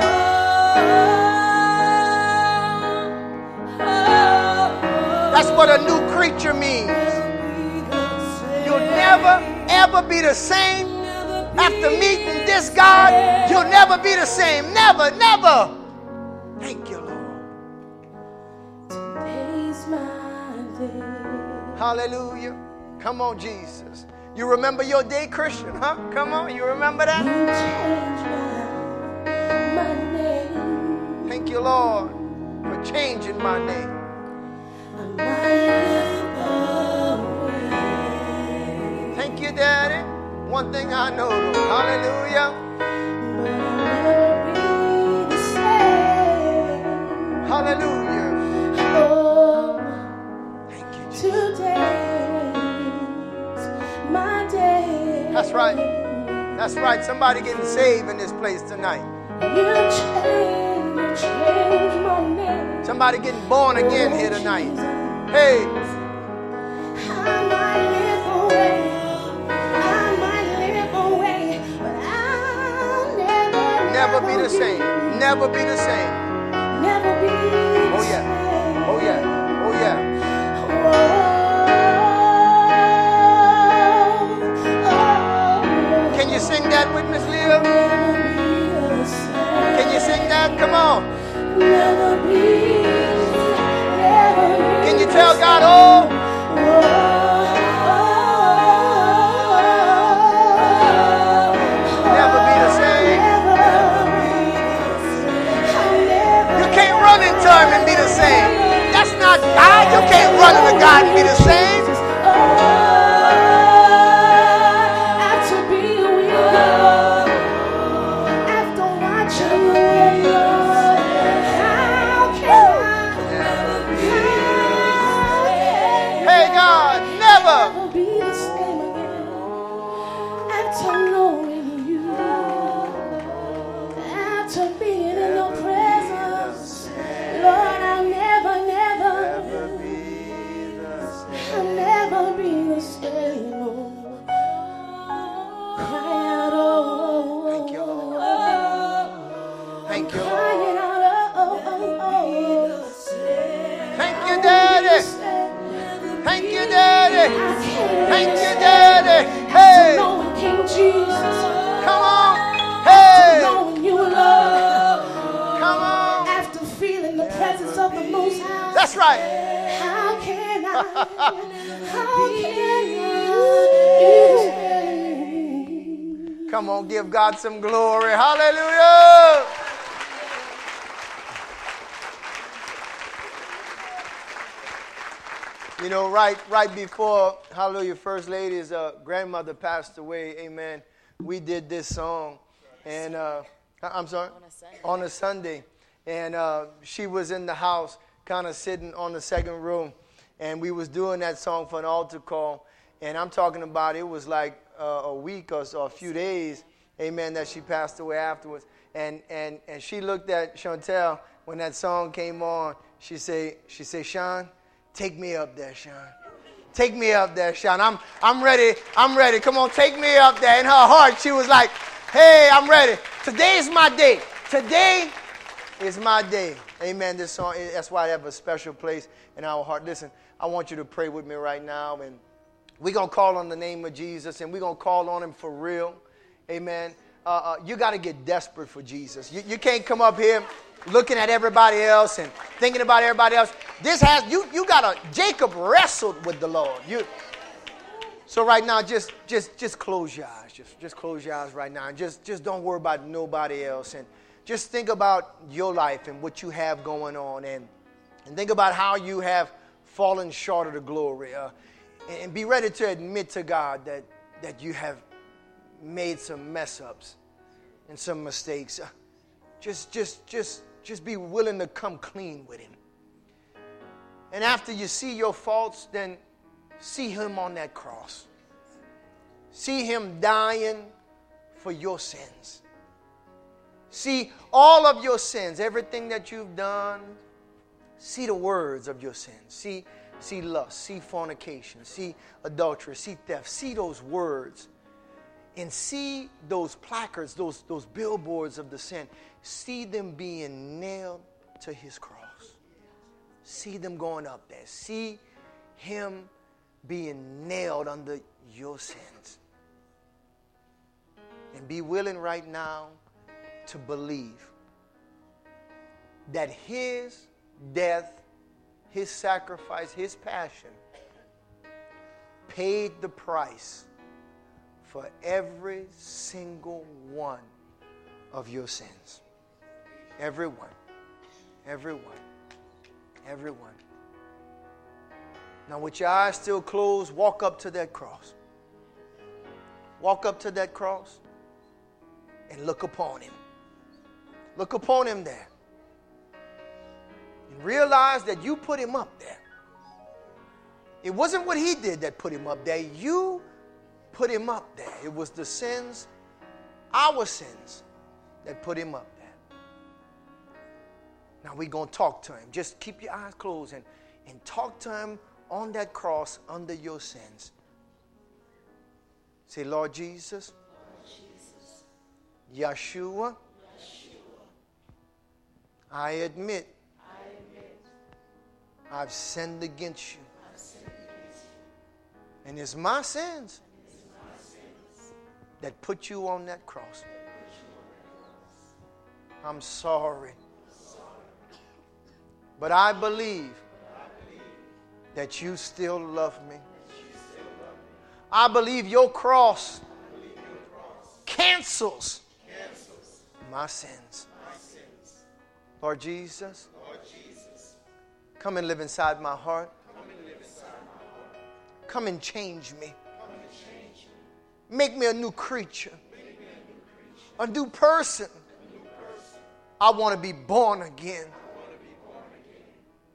That's what a new creature means. You'll never, ever be the same after meeting this God. You'll never be the same. Never, never. Thank you, Lord. Today's my day. Hallelujah. Come on, Jesus. You remember your day, Christian, huh? Come on, you remember that? You changed my, my name. Thank you, Lord, for changing my name. I might live away. Thank you, Daddy. One thing I know, though. Hallelujah. But I'll never be the same. Hallelujah. Oh, Thank you, Jesus. today's my day. That's right. That's right. Somebody getting saved in this place tonight. You changed, you changed my name. Somebody getting born again here tonight. Hey. I might live away, I might live away, but I'll never, Never be the same. Never be the same. never be the Oh, yeah. same. Oh, yeah. Oh, yeah. Oh, oh, Can you sing that with Miss Leah? never be the same. Can you sing that? Come on. Never be, never be Can you the tell God, same. oh, never be the same. You can't run into him and be the same. That's not God. You can't run into God and be the same. After being with you, after watching you, how can I Hey, God, never. never be the same again? After knowing you, after being in your presence, Lord, I'll never, never, I'll never be the same. Oh, cry out, oh, Thank you, Lord. Thank you, Lord. crying out, oh, oh, oh, oh. Thank you, Daddy. Thank you, Daddy. Thank you, Daddy. Hey, Knowing King Jesus, come on. Hey, knowing you love, come on. after feeling the presence of the Most High. That's right. How can I? How can I? Come on, give God some glory. Hallelujah. You know, right right before, hallelujah, First Lady's uh, grandmother passed away, amen, we did this song. And, uh, I'm sorry? On a Sunday. On a Sunday. And uh, she was in the house, kind of sitting on the second row. And we was doing that song for an altar call. And I'm talking about it was like uh, a week or so, a few days, amen, that she passed away afterwards. And and and she looked at Chantel when that song came on. She say, she say, Sean, take me up there, Sean. Take me up there, Sean. I'm I'm ready. I'm ready. Come on, take me up there. In her heart, she was like, hey, I'm ready. Today is my day. Today is my day. Amen. This song, that's why I have a special place in our heart. Listen, I want you to pray with me right now. And we're going to call on the name of Jesus. And we're going to call on him for real. Amen. Uh, uh, you got to get desperate for Jesus. You, you can't come up here looking at everybody else and thinking about everybody else. This has, you, you got to, Jacob wrestled with the Lord. You. So right now, just, just, just close your eyes. Just, just close your eyes right now. And just, just don't worry about nobody else. And just think about your life and what you have going on. And, and think about how you have fallen short of the glory. Uh, and, and be ready to admit to God that, that you have made some mess ups and some mistakes. Uh, just, just, just, just be willing to come clean with him. And after you see your faults, then see him on that cross. See him dying for your sins. See all of your sins, everything that you've done. See the words of your sins. See, see lust, see fornication, see adultery, see theft. See those words. And see those placards, those, those billboards of the sin. See them being nailed to his cross. See them going up there. See him being nailed under your sins. And be willing right now to believe that his death, his sacrifice, his passion paid the price for every single one of your sins. Every one. Every one. Every one. Now with your eyes still closed, walk up to that cross. Walk up to that cross and look upon him. Look upon him there. And realize that you put him up there. It wasn't what he did that put him up there. You put him up there. It was the sins, our sins, that put him up there. Now we're going to talk to him. Just keep your eyes closed and, and talk to him on that cross under your sins. Say, Lord Jesus, Lord Jesus. Yeshua, Yeshua. I admit, I admit I've sinned against you. I've sinned against you. And it's my sins It is my sins that put you on that cross. that put you on that cross. I'm sorry. I'm sorry. But I believe But I believe that you still love me. that you still love me. I believe your cross I believe your cross cancels cancels my sins. my sins. Lord Jesus, Lord Jesus, come and live inside my heart. come and live inside my heart. Come and change me. Come and change me. Make me a new creature, Make me a new creature, a new person. a new person. I want to be born again. I want to be born again.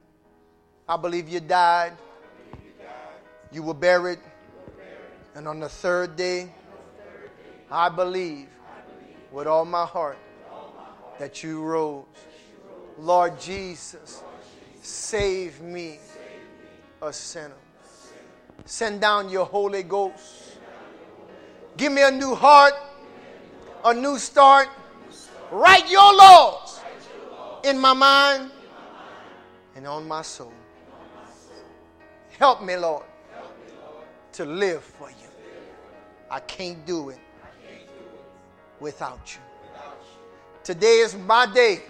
I believe you died, I believe you died. you were buried, You were buried. and on the third day, On the third day, I believe I believe with all my heart with all my heart that you rose. that you rose. Lord Jesus, Lord Jesus, save me, save me, a sinner. a sinner. Send down your Holy Ghost. Give me a new heart, a new start. Write your laws in my mind and on my soul. Help me, Lord, to live for you. I can't do it without you. Today is my day.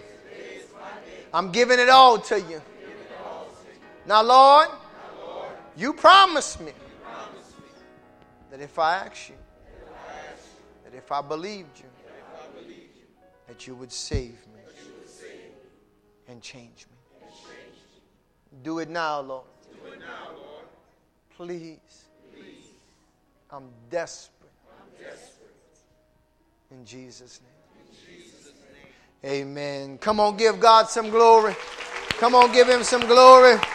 I'm giving it all to you. Now, Lord, you promised me that if I ask you, that if I believed you, that you would save me and change me. Do it now, Lord. Please. I'm desperate. In Jesus' name. Amen. Come on, give God some glory. Come on, give him some glory.